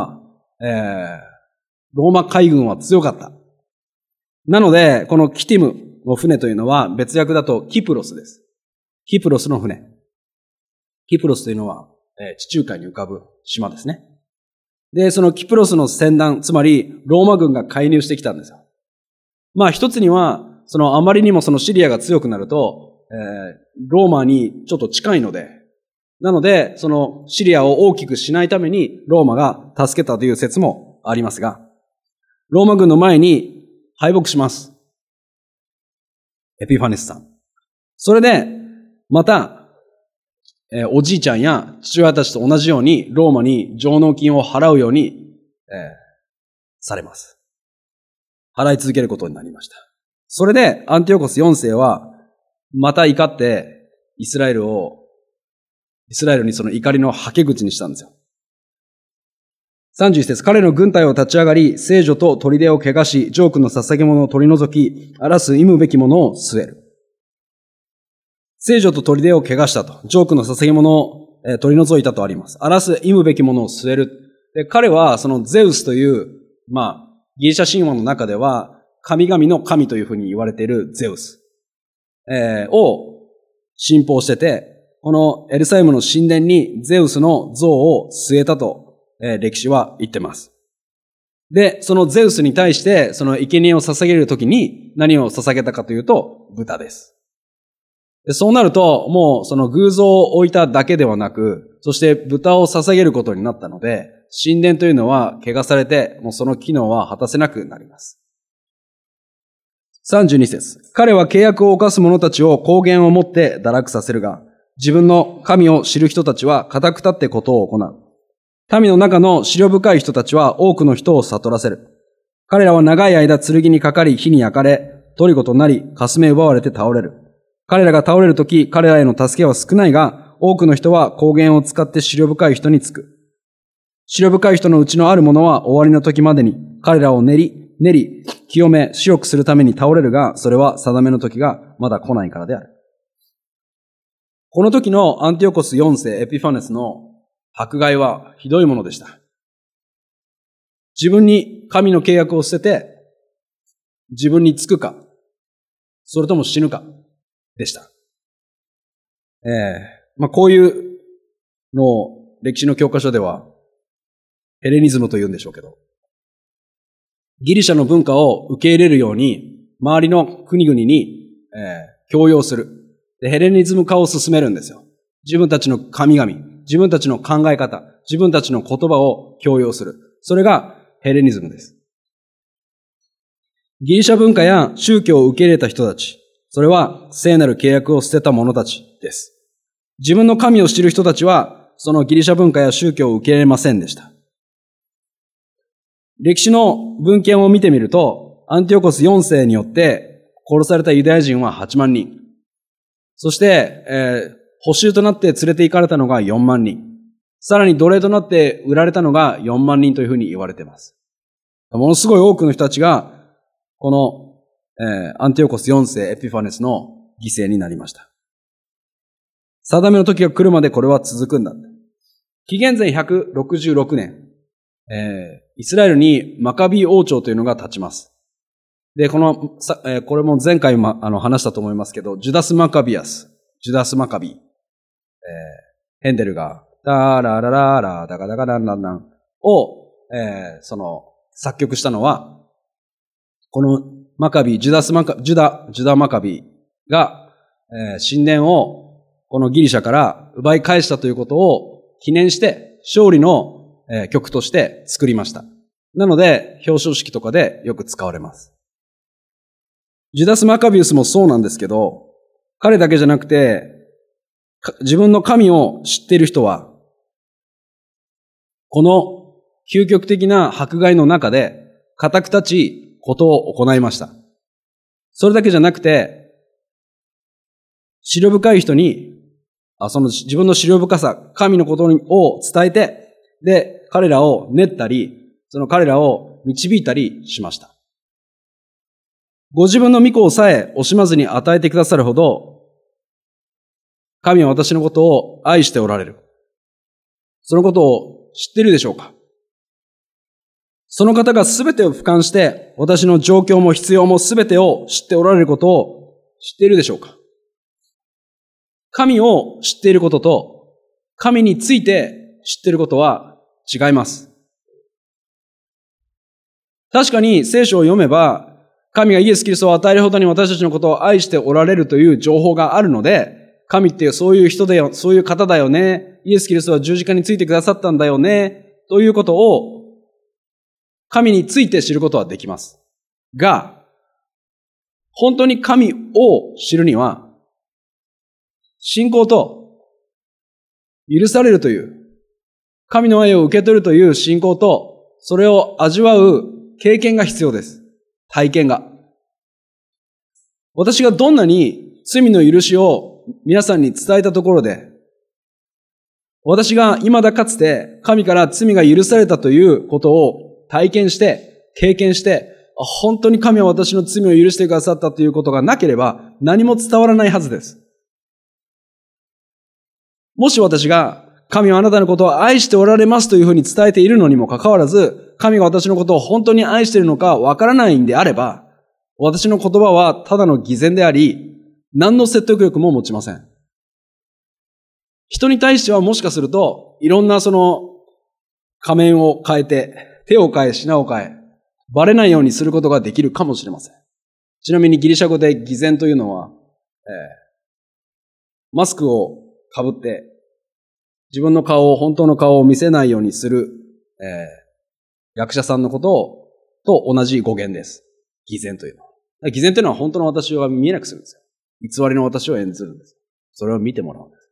ーマ海軍は強かった。なので、このキティムの船というのは別訳だとキプロスです。キプロスの船。キプロスというのは、地中海に浮かぶ島ですね。で、そのキプロスの船団、つまりローマ軍が介入してきたんですよ。まあ一つには、あまりにもシリアが強くなると、ローマにちょっと近いので、なので、シリアを大きくしないためにローマが助けたという説もありますが、ローマ軍の前に敗北します。エピファネスさん。それで、また、おじいちゃんや父親たちと同じようにローマに上納金を払うように、されます。払い続けることになりました。それでアンティオコス4世はまた怒ってイスラエルにその怒りのはけ口にしたんですよ。31節、彼の軍隊を立ち上がり、聖女と砦を汚し、ジョークの捧げ物を取り除き、荒らす忌むべきものを据える。聖女と砦を汚したと。ジョークの捧げ物を取り除いたとあります。荒らす忌むべきものを据える。で、彼はそのゼウスという、ギリシャ神話の中では、神々の神というふうに言われているゼウス、を信奉してて、このエルサレムの神殿にゼウスの像を据えたと、歴史は言ってます。で、そのゼウスに対して、その生贄を捧げるときに何を捧げたかというと、豚です。で、そうなると、もうその偶像を置いただけではなく、そして豚を捧げることになったので、神殿というのは汚されて、もうその機能は果たせなくなります。32節。彼は契約を犯す者たちを公言をもって堕落させるが、自分の神を知る人たちは固く立ってことを行う。民の中の思慮深い人たちは多くの人を悟らせる。彼らは長い間剣にかかり火に焼かれ、虜となり、かすめ奪われて倒れる。彼らが倒れるとき、彼らへの助けは少ないが、多くの人は公言を使って思慮深い人につく。思慮深い人のうちのある者は終わりの時までに、彼らを練り、清め、白くするために倒れるが、それは定めの時がまだ来ないからである。この時のアンティオコス4世エピファネスの迫害はひどいものでした。自分に神の契約を捨てて、自分につくか、それとも死ぬか、でした。こういうのを歴史の教科書ではヘレニズムと言うんでしょうけど、ギリシャの文化を受け入れるように周りの国々に、強要する。で、ヘレニズム化を進めるんですよ。自分たちの神々、自分たちの考え方、自分たちの言葉を強要する。それがヘレニズムです。ギリシャ文化や宗教を受け入れた人たち、 それは聖なる契約を捨てた者たちです。自分の神を知る人たちは、そのギリシャ文化や宗教を受け入れませんでした。歴史の文献を見てみると、アンティオコス4世によって殺されたユダヤ人は8万人。そして、捕囚となって連れて行かれたのが4万人。さらに奴隷となって売られたのが4万人というふうに言われています。ものすごい多くの人たちが、この、アンティオコス4世エピファネスの犠牲になりました。定めの時が来るまでこれは続くんだ。紀元前166年、イスラエルにマカビー王朝というのが立ちます。で、これも前回話したと思いますけど、ジュダスマカビ、ヘンデルが、ダーララララダガダガダンダンダンを、作曲したのは、このジュダマカビが、神殿をこのギリシャから奪い返したということを記念して勝利の曲として作りました。なので表彰式とかでよく使われます。ジュダス・マカビウスもそうなんですけど、彼だけじゃなくて自分の神を知っている人はこの究極的な迫害の中で固く立ちことを行いました。それだけじゃなくて思慮深い人にその自分の思慮深さ、神のことを伝えて、で、彼らを練ったり、その彼らを導いたりしました。ご自分の御子をさえ惜しまずに与えてくださるほど、神は私のことを愛しておられる。そのことを知っているでしょうか？その方がすべてを俯瞰して、私の状況も必要もすべてを知っておられることを知っているでしょうか？神を知っていることと、神について知っていることは違います。確かに聖書を読めば、神がイエス・キリストを与えるほどに私たちのことを愛しておられるという情報があるので、神ってそういう人だよ、そういう方だよね、イエス・キリストは十字架についてくださったんだよね、ということを、神について知ることはできます。が、本当に神を知るには、信仰と許されるという、神の愛を受け取るという信仰と、それを味わう経験が必要です。体験が。私がどんなに罪の許しを皆さんに伝えたところで、私が未だかつて神から罪が許されたということを体験して、経験して、本当に神は私の罪を許してくださったということがなければ何も伝わらないはずです。もし私が神はあなたのことを愛しておられますというふうに伝えているのにもかかわらず、神が私のことを本当に愛しているのかわからないんであれば、私の言葉はただの偽善であり、何の説得力も持ちません。人に対してはもしかすると、いろんな仮面を変えて、手を変え、品を変え、バレないようにすることができるかもしれません。ちなみにギリシャ語で偽善というのは、マスクを被って、自分の本当の顔を見せないようにする、役者さんのことと同じ語源です。偽善というのは。偽善というのは本当の私を見えなくするんですよ。偽りの私を演ずるんです。それを見てもらうんです。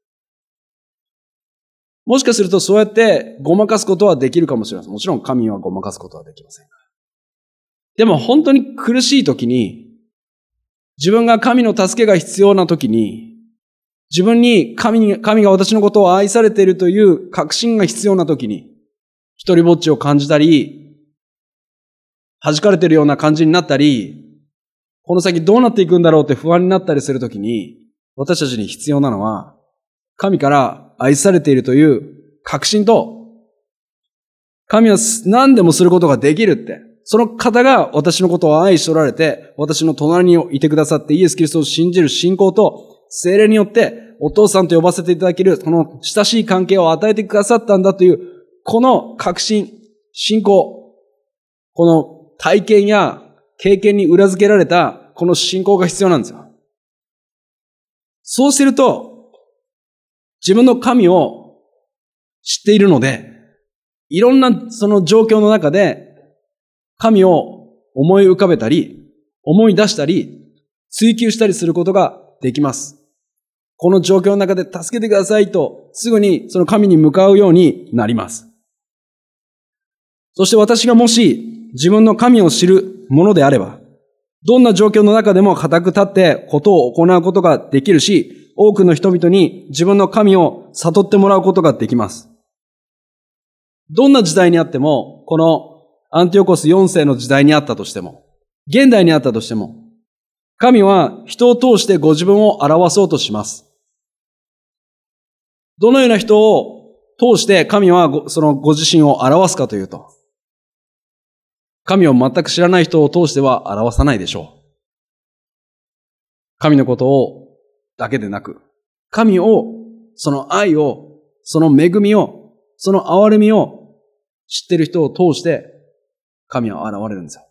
もしかするとそうやってごまかすことはできるかもしれません。もちろん神はごまかすことはできませんが。でも本当に苦しい時に、自分が神の助けが必要な時に、自分に神が私のことを愛されているという確信が必要な時に、一人ぼっちを感じたり、弾かれているような感じになったり、この先どうなっていくんだろうって不安になったりするときに、私たちに必要なのは、神から愛されているという確信と、神は何でもすることができるって、その方が私のことを愛しておられて、私の隣にいてくださってイエス・キリストを信じる信仰と、聖霊によってお父さんと呼ばせていただける、この親しい関係を与えてくださったんだという、この確信、信仰、この体験や経験に裏付けられたこの信仰が必要なんですよ。そうすると、自分の神を知っているので、いろんなその状況の中で、神を思い浮かべたり、思い出したり、 追求したりすることができます。この状況の中で助けてくださいと、すぐにその神に向かうようになります。そして私がもし自分の神を知るものであれば、どんな状況の中でも固く立ってことを行うことができるし、多くの人々に自分の神を悟ってもらうことができます。どんな時代にあっても、このアンティオコス4世の時代にあったとしても、現代にあったとしても、神は人を通してご自分を表そうとします。どのような人を通して神はそのご自身を表すかというと、神を全く知らない人を通しては表さないでしょう。神のことをだけでなく、神を、その愛を、その恵みを、その憐れみを知っている人を通して神は現れるんですよ。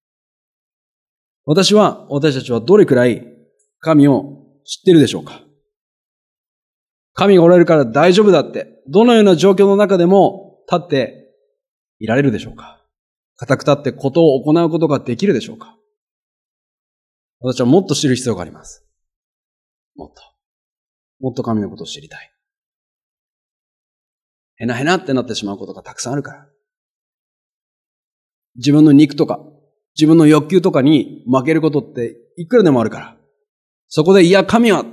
私たちはどれくらい神を知っているでしょうか？神がおられるから大丈夫だって、どのような状況の中でも立っていられるでしょうか？固く立ってことを行うことができるでしょうか？私はもっと知る必要があります。もっと神のことを知りたい。へなへなってなってしまうことがたくさんあるから。自分の肉とか、自分の欲求とかに負けることっていくらでもあるから。そこで、いや、神はって。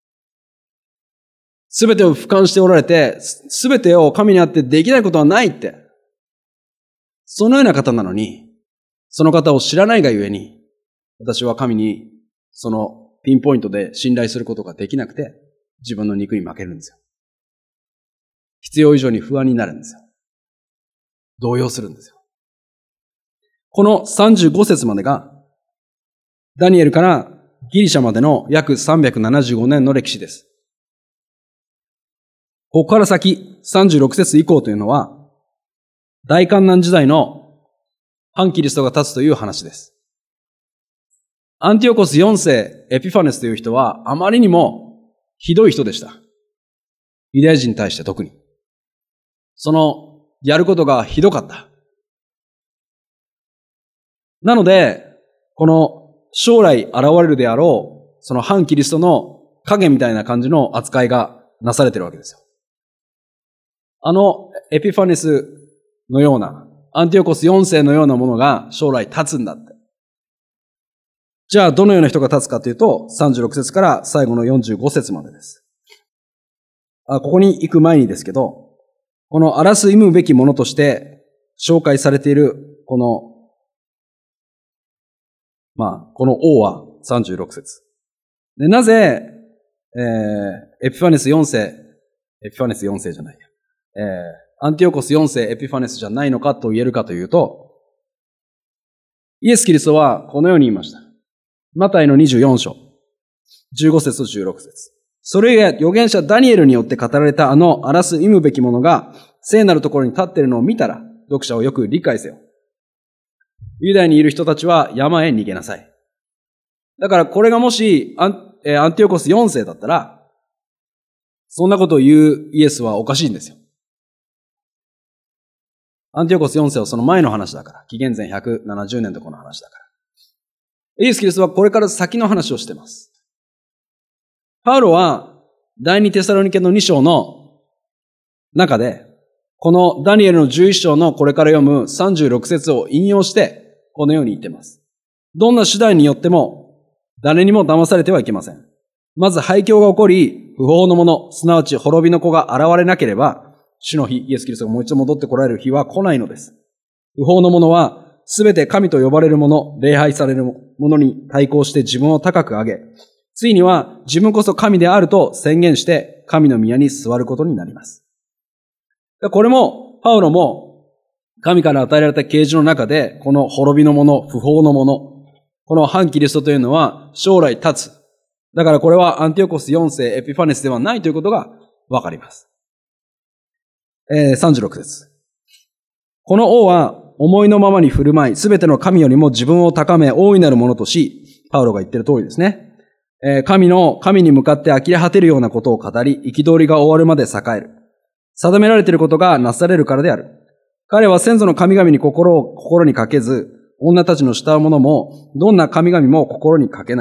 すべてを俯瞰しておられて、すべてを神にあってできないことはないって。そのような方なのに、その方を知らないがゆえに、私は神にそのピンポイントで信頼することができなくて、自分の肉に負けるんですよ。必要以上に不安になるんですよ。動揺するんですよ。この35節までが、ダニエルからギリシャまでの約375年の歴史です。ここから先、36節以降というのは、大観難時代の反キリストが立つという話です。アンティオコス4世エピファネスという人はあまりにもひどい人でした。ユダヤ人に対して特に。そのやることがひどかった。なので、この将来現れるであろう、その反キリストの影みたいな感じの扱いがなされているわけですよ。エピファネスのような、アンティオコス4世のようなものが将来立つんだって。じゃあ、どのような人が立つかというと、36節から最後の45節までです。ここに行く前にですけど、この荒らす忌むべきものとして紹介されている、この王は36節。で、なぜ、エピファネス4世じゃないや。アンティオコス4世エピファネスじゃないのかと言えるかというと、イエス・キリストはこのように言いました。マタイの24章、15節と16節。それが預言者ダニエルによって語られた荒らす忌むべきものが聖なるところに立っているのを見たら、読者をよく理解せよ。ユダヤにいる人たちは山へ逃げなさい。だからこれがもしアンティオコス4世だったら、そんなことを言うイエスはおかしいんですよ。アンティオコス4世はその前の話だから。紀元前170年とこの話だから。イエス・キリストはこれから先の話をしています。パウロは第2テサロニケの2章の中で、このダニエルの11章のこれから読む36節を引用して、このように言っています。どんな手段によっても誰にも騙されてはいけません。まず廃墟が起こり、不法の者、すなわち滅びの子が現れなければ、主の日、イエス・キリストがもう一度戻って来られる日は来ないのです。不法の者は、すべて神と呼ばれる者、礼拝される者に対抗して自分を高く上げ、ついには自分こそ神であると宣言して神の宮に座ることになります。これも、パウロも神から与えられた啓示の中で、この滅びの者、不法の者、この反キリストというのは将来立つ。だからこれはアンティオコス4世エピファネスではないということがわかります。36節。この王は思いのままに振る舞い、すべての神よりも自分を高め、大いなるものとし、パウロが言っている通りですね。神に向かって呆れ果てるようなことを語り、憤りが終わるまで栄える。定められていることがなされるからである。彼は先祖の神々に心にかけず、女たちの慕う者も、どんな神々も心にかけない。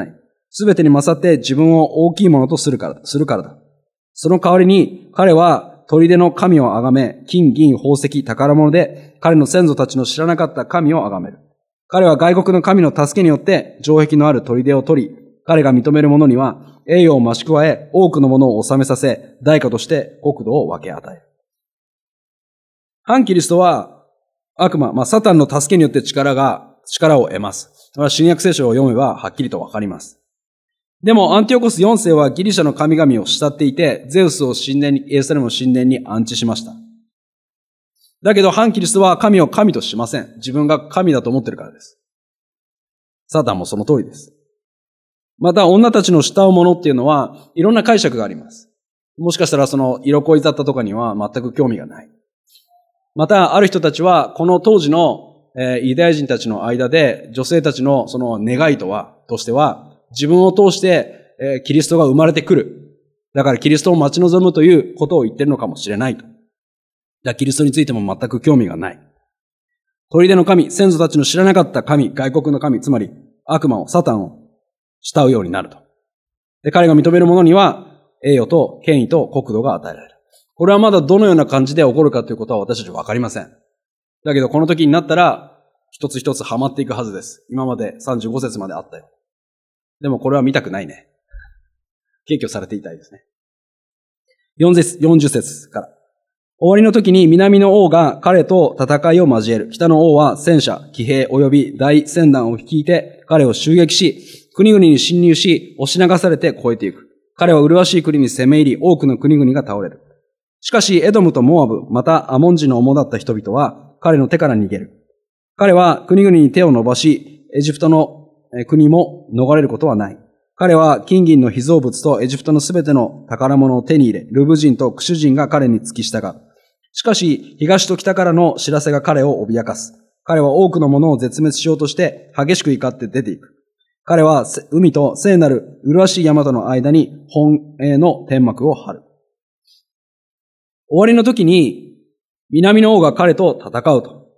すべてに勝って自分を大きいものとするからだ。その代わりに彼は砦の神を崇め、金、銀、宝石、宝物で彼の先祖たちの知らなかった神を崇める。彼は外国の神の助けによって城壁のある砦を取り、彼が認める者には栄誉を増し加え、多くのものを治めさせ、代価として国土を分け与える。反キリストは悪魔、サタンの助けによって力を得ます。新約聖書を読めばはっきりとわかります。でもアンティオコス4世はギリシャの神々を慕っていて、ゼウスをエルサレムの神殿に安置しました。だけど反キリストは神を神としません。自分が神だと思ってるからです。サタンもその通りです。また女たちの慕うものっていうのはいろんな解釈があります。もしかしたらその色恋沙汰とかには全く興味がない。またある人たちはこの当時のユダヤ人たちの間で女性たちのその願いとしては自分を通してキリストが生まれてくる。だからキリストを待ち望むということを言ってるのかもしれないと。キリストについても全く興味がない。砦の神、先祖たちの知らなかった神、外国の神、つまり悪魔を、サタンを慕うようになると。で、彼が認める者には栄誉と権威と国土が与えられる。これはまだどのような感じで起こるかということは私たちはわかりません。だけどこの時になったら一つ一つはまっていくはずです。今まで35節まであったよ。でもこれは見たくないね。敬虚されていたいですね。40節から。終わりの時に南の王が彼と戦いを交える。北の王は戦車、騎兵及び大戦団を率いて彼を襲撃し、国々に侵入し、押し流されて越えていく。彼は麗しい国に攻め入り、多くの国々が倒れる。しかし、エドムとモアブ、またアモン人の主だった人々は彼の手から逃げる。彼は国々に手を伸ばし、エジプトの国も逃れることはない。彼は金銀の被造物とエジプトのすべての宝物を手に入れ、ルブ人とクシュ人が彼に付き従う。しかし、東と北からの知らせが彼を脅かす。彼は多くのものを絶滅しようとして激しく怒って出ていく。彼は海と聖なる麗しい山との間に本営の天幕を張る。終わりの時に南の王が彼と戦うと。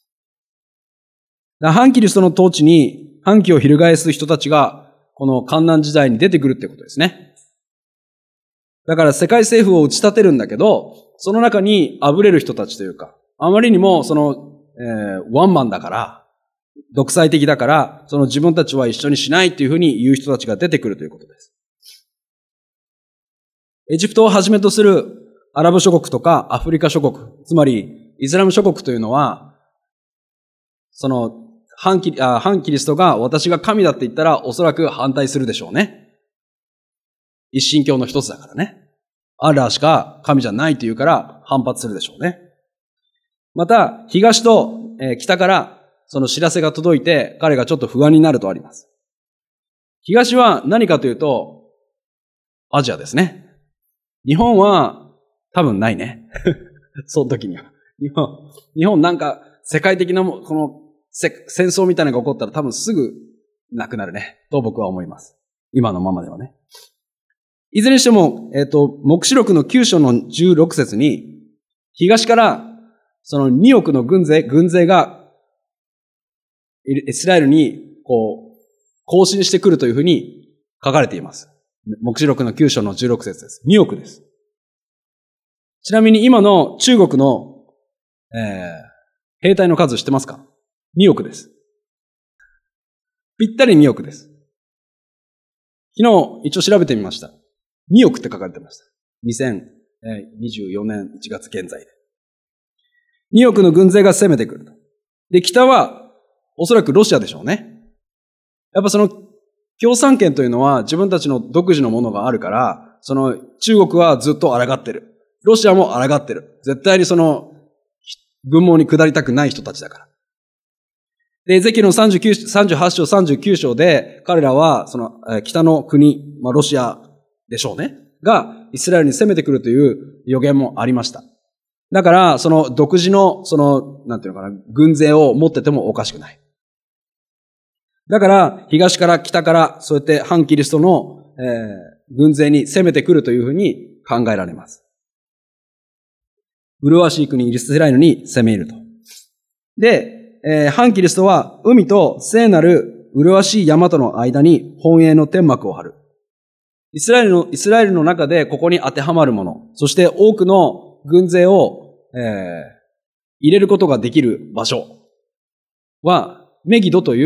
反キリストの統治に反旗を翻す人たちがこの艱難時代に出てくるってことですね。だから世界政府を打ち立てるんだけど、その中にあぶれる人たちというか、あまりにもワンマンだから、独裁的だから、その自分たちは一緒にしないっていうふうに言う人たちが出てくるということです。エジプトをはじめとするアラブ諸国とかアフリカ諸国、つまりイスラム諸国というのは、その反キリストが私が神だって言ったらおそらく反対するでしょうね。一神教の一つだからね。アッラーしか神じゃないと言うから反発するでしょうね。また、東と北からその知らせが届いて彼がちょっと不安になるとあります。東は何かというと、アジアですね。日本は多分ないね。その時には。日本なんか世界的なこの戦争みたいなのが起こったら多分すぐなくなるね。と僕は思います。今のままではね。いずれにしても、黙示録の9章の16節に、東からその2億の軍勢がイスラエルに行進してくるというふうに書かれています。黙示録の9章の16節です。2億です。ちなみに今の中国の、兵隊の数知ってますか？ 2 億です。ぴったり2億です。昨日一応調べてみました。2億って書かれてました。2024年1月現在で。2億の軍勢が攻めてくると。で、北はおそらくロシアでしょうね。やっぱその共産権というのは自分たちの独自のものがあるから、その中国はずっと抗ってる。ロシアも抗ってる。絶対にその軍網に下りたくない人たちだから。で、エゼキエルの38章、39章で彼らはその北の国、ロシアでしょうね。がイスラエルに攻めてくるという予言もありました。だから、その独自の、なんていうのかな、軍勢を持っててもおかしくない。だから、東から北から、そうやって反キリストの、軍勢に攻めてくるというふうに考えられます。麗しい国イスラエルに攻め入ると。で、反キリストは海と聖なる麗しい山との間に繁栄の天幕を張る。イスラエルの中でここに当てはまるもの、そして多くの軍勢を、入れることができる場所は、メギドという、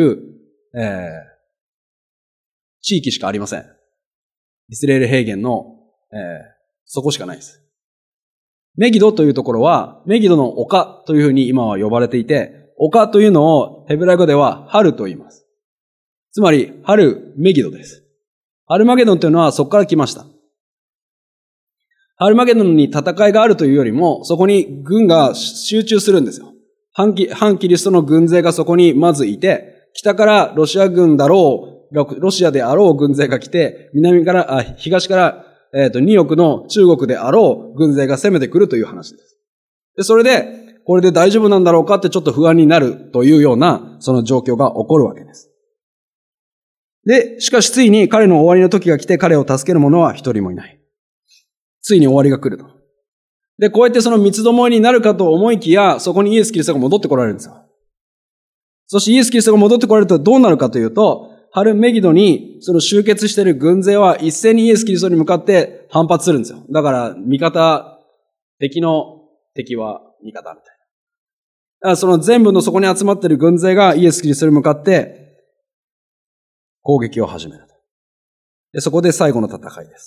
地域しかありません。イスラエル平原の、そこしかないです。メギドというところは、メギドの丘というふうに今は呼ばれていて、丘というのをヘブライ語ではハルと言います。つまり、ハルメギドです。ハルマゲドンというのはそこから来ました。ハルマゲドンに戦いがあるというよりも、そこに軍が集中するんですよ。反キリストの軍勢がそこにまずいて、北からロシア軍だろう、ロシアであろう軍勢が来て、東から2億の中国であろう軍勢が攻めてくるという話です。で、それで、これで大丈夫なんだろうかってちょっと不安になるというような、その状況が起こるわけです。で、しかしついに彼の終わりの時が来て彼を助ける者は一人もいない。ついに終わりが来ると。で、こうやってその三つどもえになるかと思いきや、そこにイエス・キリストが戻ってこられるんですよ。そしてイエス・キリストが戻ってこられるとどうなるかというと、ハルメギドにその集結している軍勢は一斉にイエス・キリストに向かって反発するんですよ。だから敵の敵は味方みたいな。だからその全部のそこに集まっている軍勢がイエス・キリストに向かって攻撃を始める。で、そこで最後の戦いです。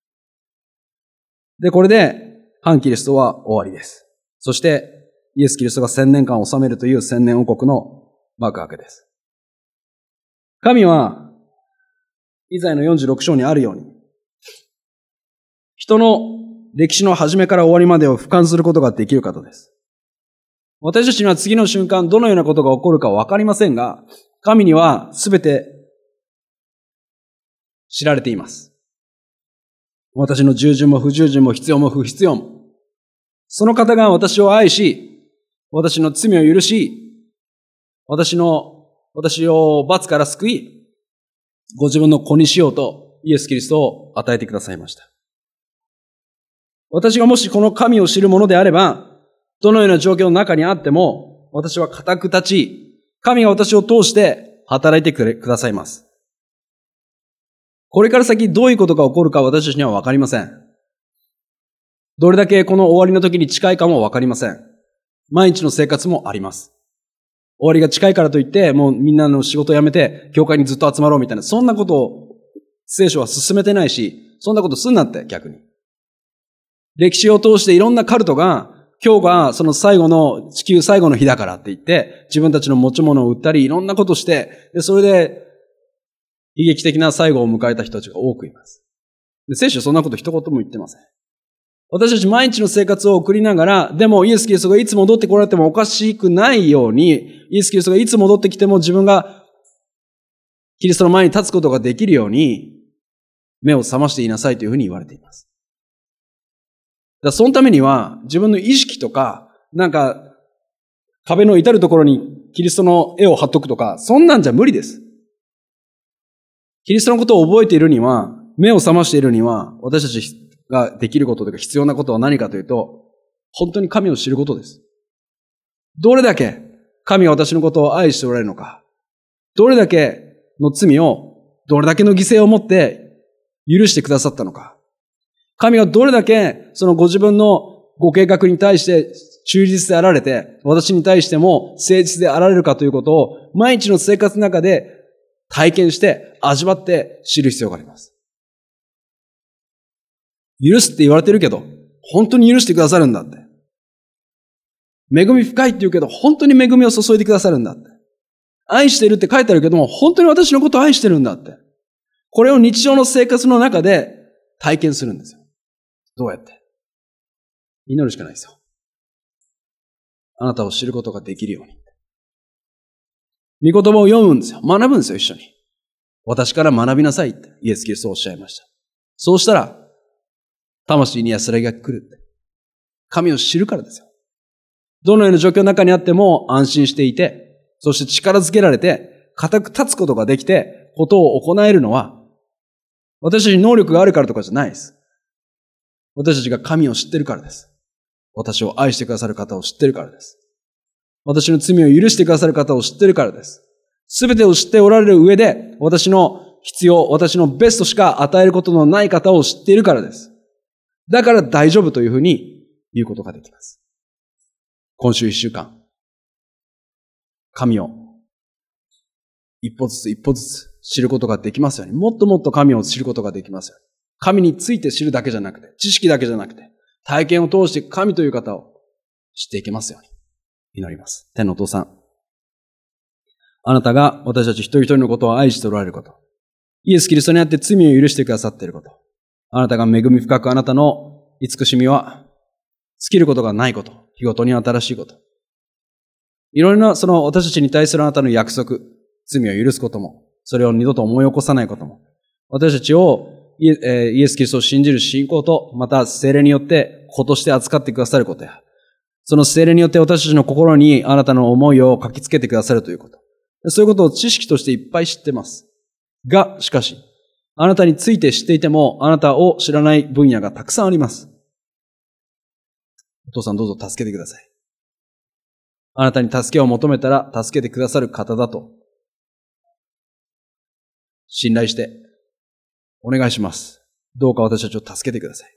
で、これで反キリストは終わりです。そして、イエス・キリストが1000年間治めるという1000年王国の幕開けです。神は、イザヤの46章にあるように、人の歴史の始めから終わりまでを俯瞰することができる方です。私たちには次の瞬間、どのようなことが起こるかわかりませんが、神にはすべて知られています。私の従順も不従順も必要も不必要も。その方が私を愛し、私の罪を許し、私を罰から救い、ご自分の子にしようとイエス・キリストを与えてくださいました。私がもしこの神を知るものであれば、どのような状況の中にあっても、私は固く立ち、神が私を通して働いてくださいます。これから先どういうことが起こるか私たちにはわかりません。どれだけこの終わりの時に近いかもわかりません。毎日の生活もあります。終わりが近いからといって、もうみんなの仕事を辞めて、教会にずっと集まろうみたいな、そんなことを聖書は進めてないし、そんなことすんなって逆に。歴史を通していろんなカルトが、今日がその地球最後の日だからって言って、自分たちの持ち物を売ったり、いろんなことして、で、それで、悲劇的な最後を迎えた人たちが多くいます。で、聖書はそんなこと一言も言ってません。私たち毎日の生活を送りながら、でもイエス・キリストがいつ戻ってこられてもおかしくないように、イエス・キリストがいつ戻ってきても自分がキリストの前に立つことができるように、目を覚ましていなさいというふうに言われています。だからそのためには、自分の意識とか、壁の至るところにキリストの絵を貼っとくとか、そんなんじゃ無理です。キリストのことを覚えているには、目を覚ましているには、私たちができることというか必要なことは何かというと、本当に神を知ることです。どれだけ神は私のことを愛しておられるのか、どれだけの罪を、どれだけの犠牲をもって許してくださったのか、神はどれだけそのご自分のご計画に対して忠実であられて、私に対しても誠実であられるかということを毎日の生活の中で体験して味わって知る必要があります。許すって言われてるけど、本当に許してくださるんだって。恵み深いって言うけど、本当に恵みを注いでくださるんだって。愛してるって書いてあるけども、本当に私のことを愛してるんだって。これを日常の生活の中で体験するんですよ。どうやって？祈るしかないですよ。あなたを知ることができるように。御言葉を読むんですよ。学ぶんですよ、一緒に。私から学びなさいってイエス・キリストはおっしゃいました。そうしたら、魂に安らぎが来るって。神を知るからですよ。どのような状況の中にあっても安心していて、そして力づけられて、固く立つことができて、ことを行えるのは、私たちに能力があるからとかじゃないです。私たちが神を知ってるからです。私を愛してくださる方を知ってるからです。私の罪を許してくださる方を知ってるからです。 すべてを知っておられる上で、私の必要、私のベストしか与えることのない方を知っているからです。だから大丈夫というふうに言うことができます。今週1週間、神を一歩ずつ一歩ずつ知ることができますように、もっともっと神を知ることができますように。神について知るだけじゃなくて、知識だけじゃなくて、体験を通して神という方を知っていけますように祈ります。天のお父さん、あなたが私たち一人一人のことを愛しておられること、イエス・キリストにあって罪を許してくださっていること、あなたが恵み深くあなたの慈しみは尽きることがないこと、日ごとに新しいこと、いろいろなその私たちに対するあなたの約束、罪を許すことも、それを二度と思い起こさないことも、私たちをイエス・キリストを信じる信仰と、また聖霊によって子として扱ってくださることや、その聖霊によって私たちの心にあなたの思いを書きつけてくださるということ。そういうことを知識としていっぱい知ってます。が、しかし、あなたについて知っていても、あなたを知らない分野がたくさんあります。お父さんどうぞ助けてください。あなたに助けを求めたら助けてくださる方だと信頼してお願いします。どうか私たちを助けてください。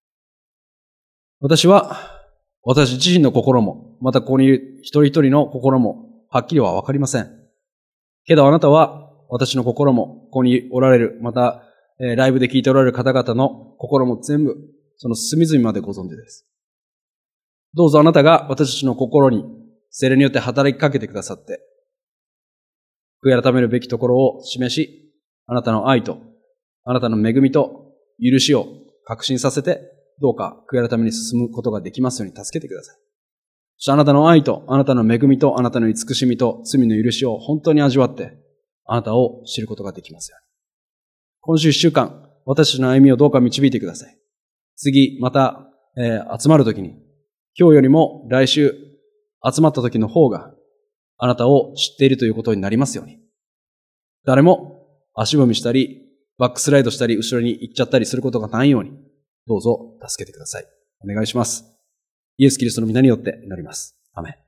私自身の心も、またここにいる一人一人の心もはっきりはわかりません。けどあなたは私の心も、ここにおられる、またライブで聞いておられる方々の心も全部その隅々までご存知です。どうぞあなたが私たちの心に聖霊によって働きかけてくださって、悔い改めるべきところを示し、あなたの愛と、あなたの恵みと許しを確信させて、どうか悔い改めに進むことができますように助けてください。そしてあなたの愛と、あなたの恵みと、あなたの慈しみと、罪の許しを本当に味わって、あなたを知ることができますように。今週1週間、私たちの歩みをどうか導いてください。次、また、集まるときに、今日よりも来週集まった時の方があなたを知っているということになりますように。誰も足踏みしたり、バックスライドしたり、後ろに行っちゃったりすることがないように、どうぞ助けてください。お願いします。イエス・キリストの皆によって祈ります。アメン。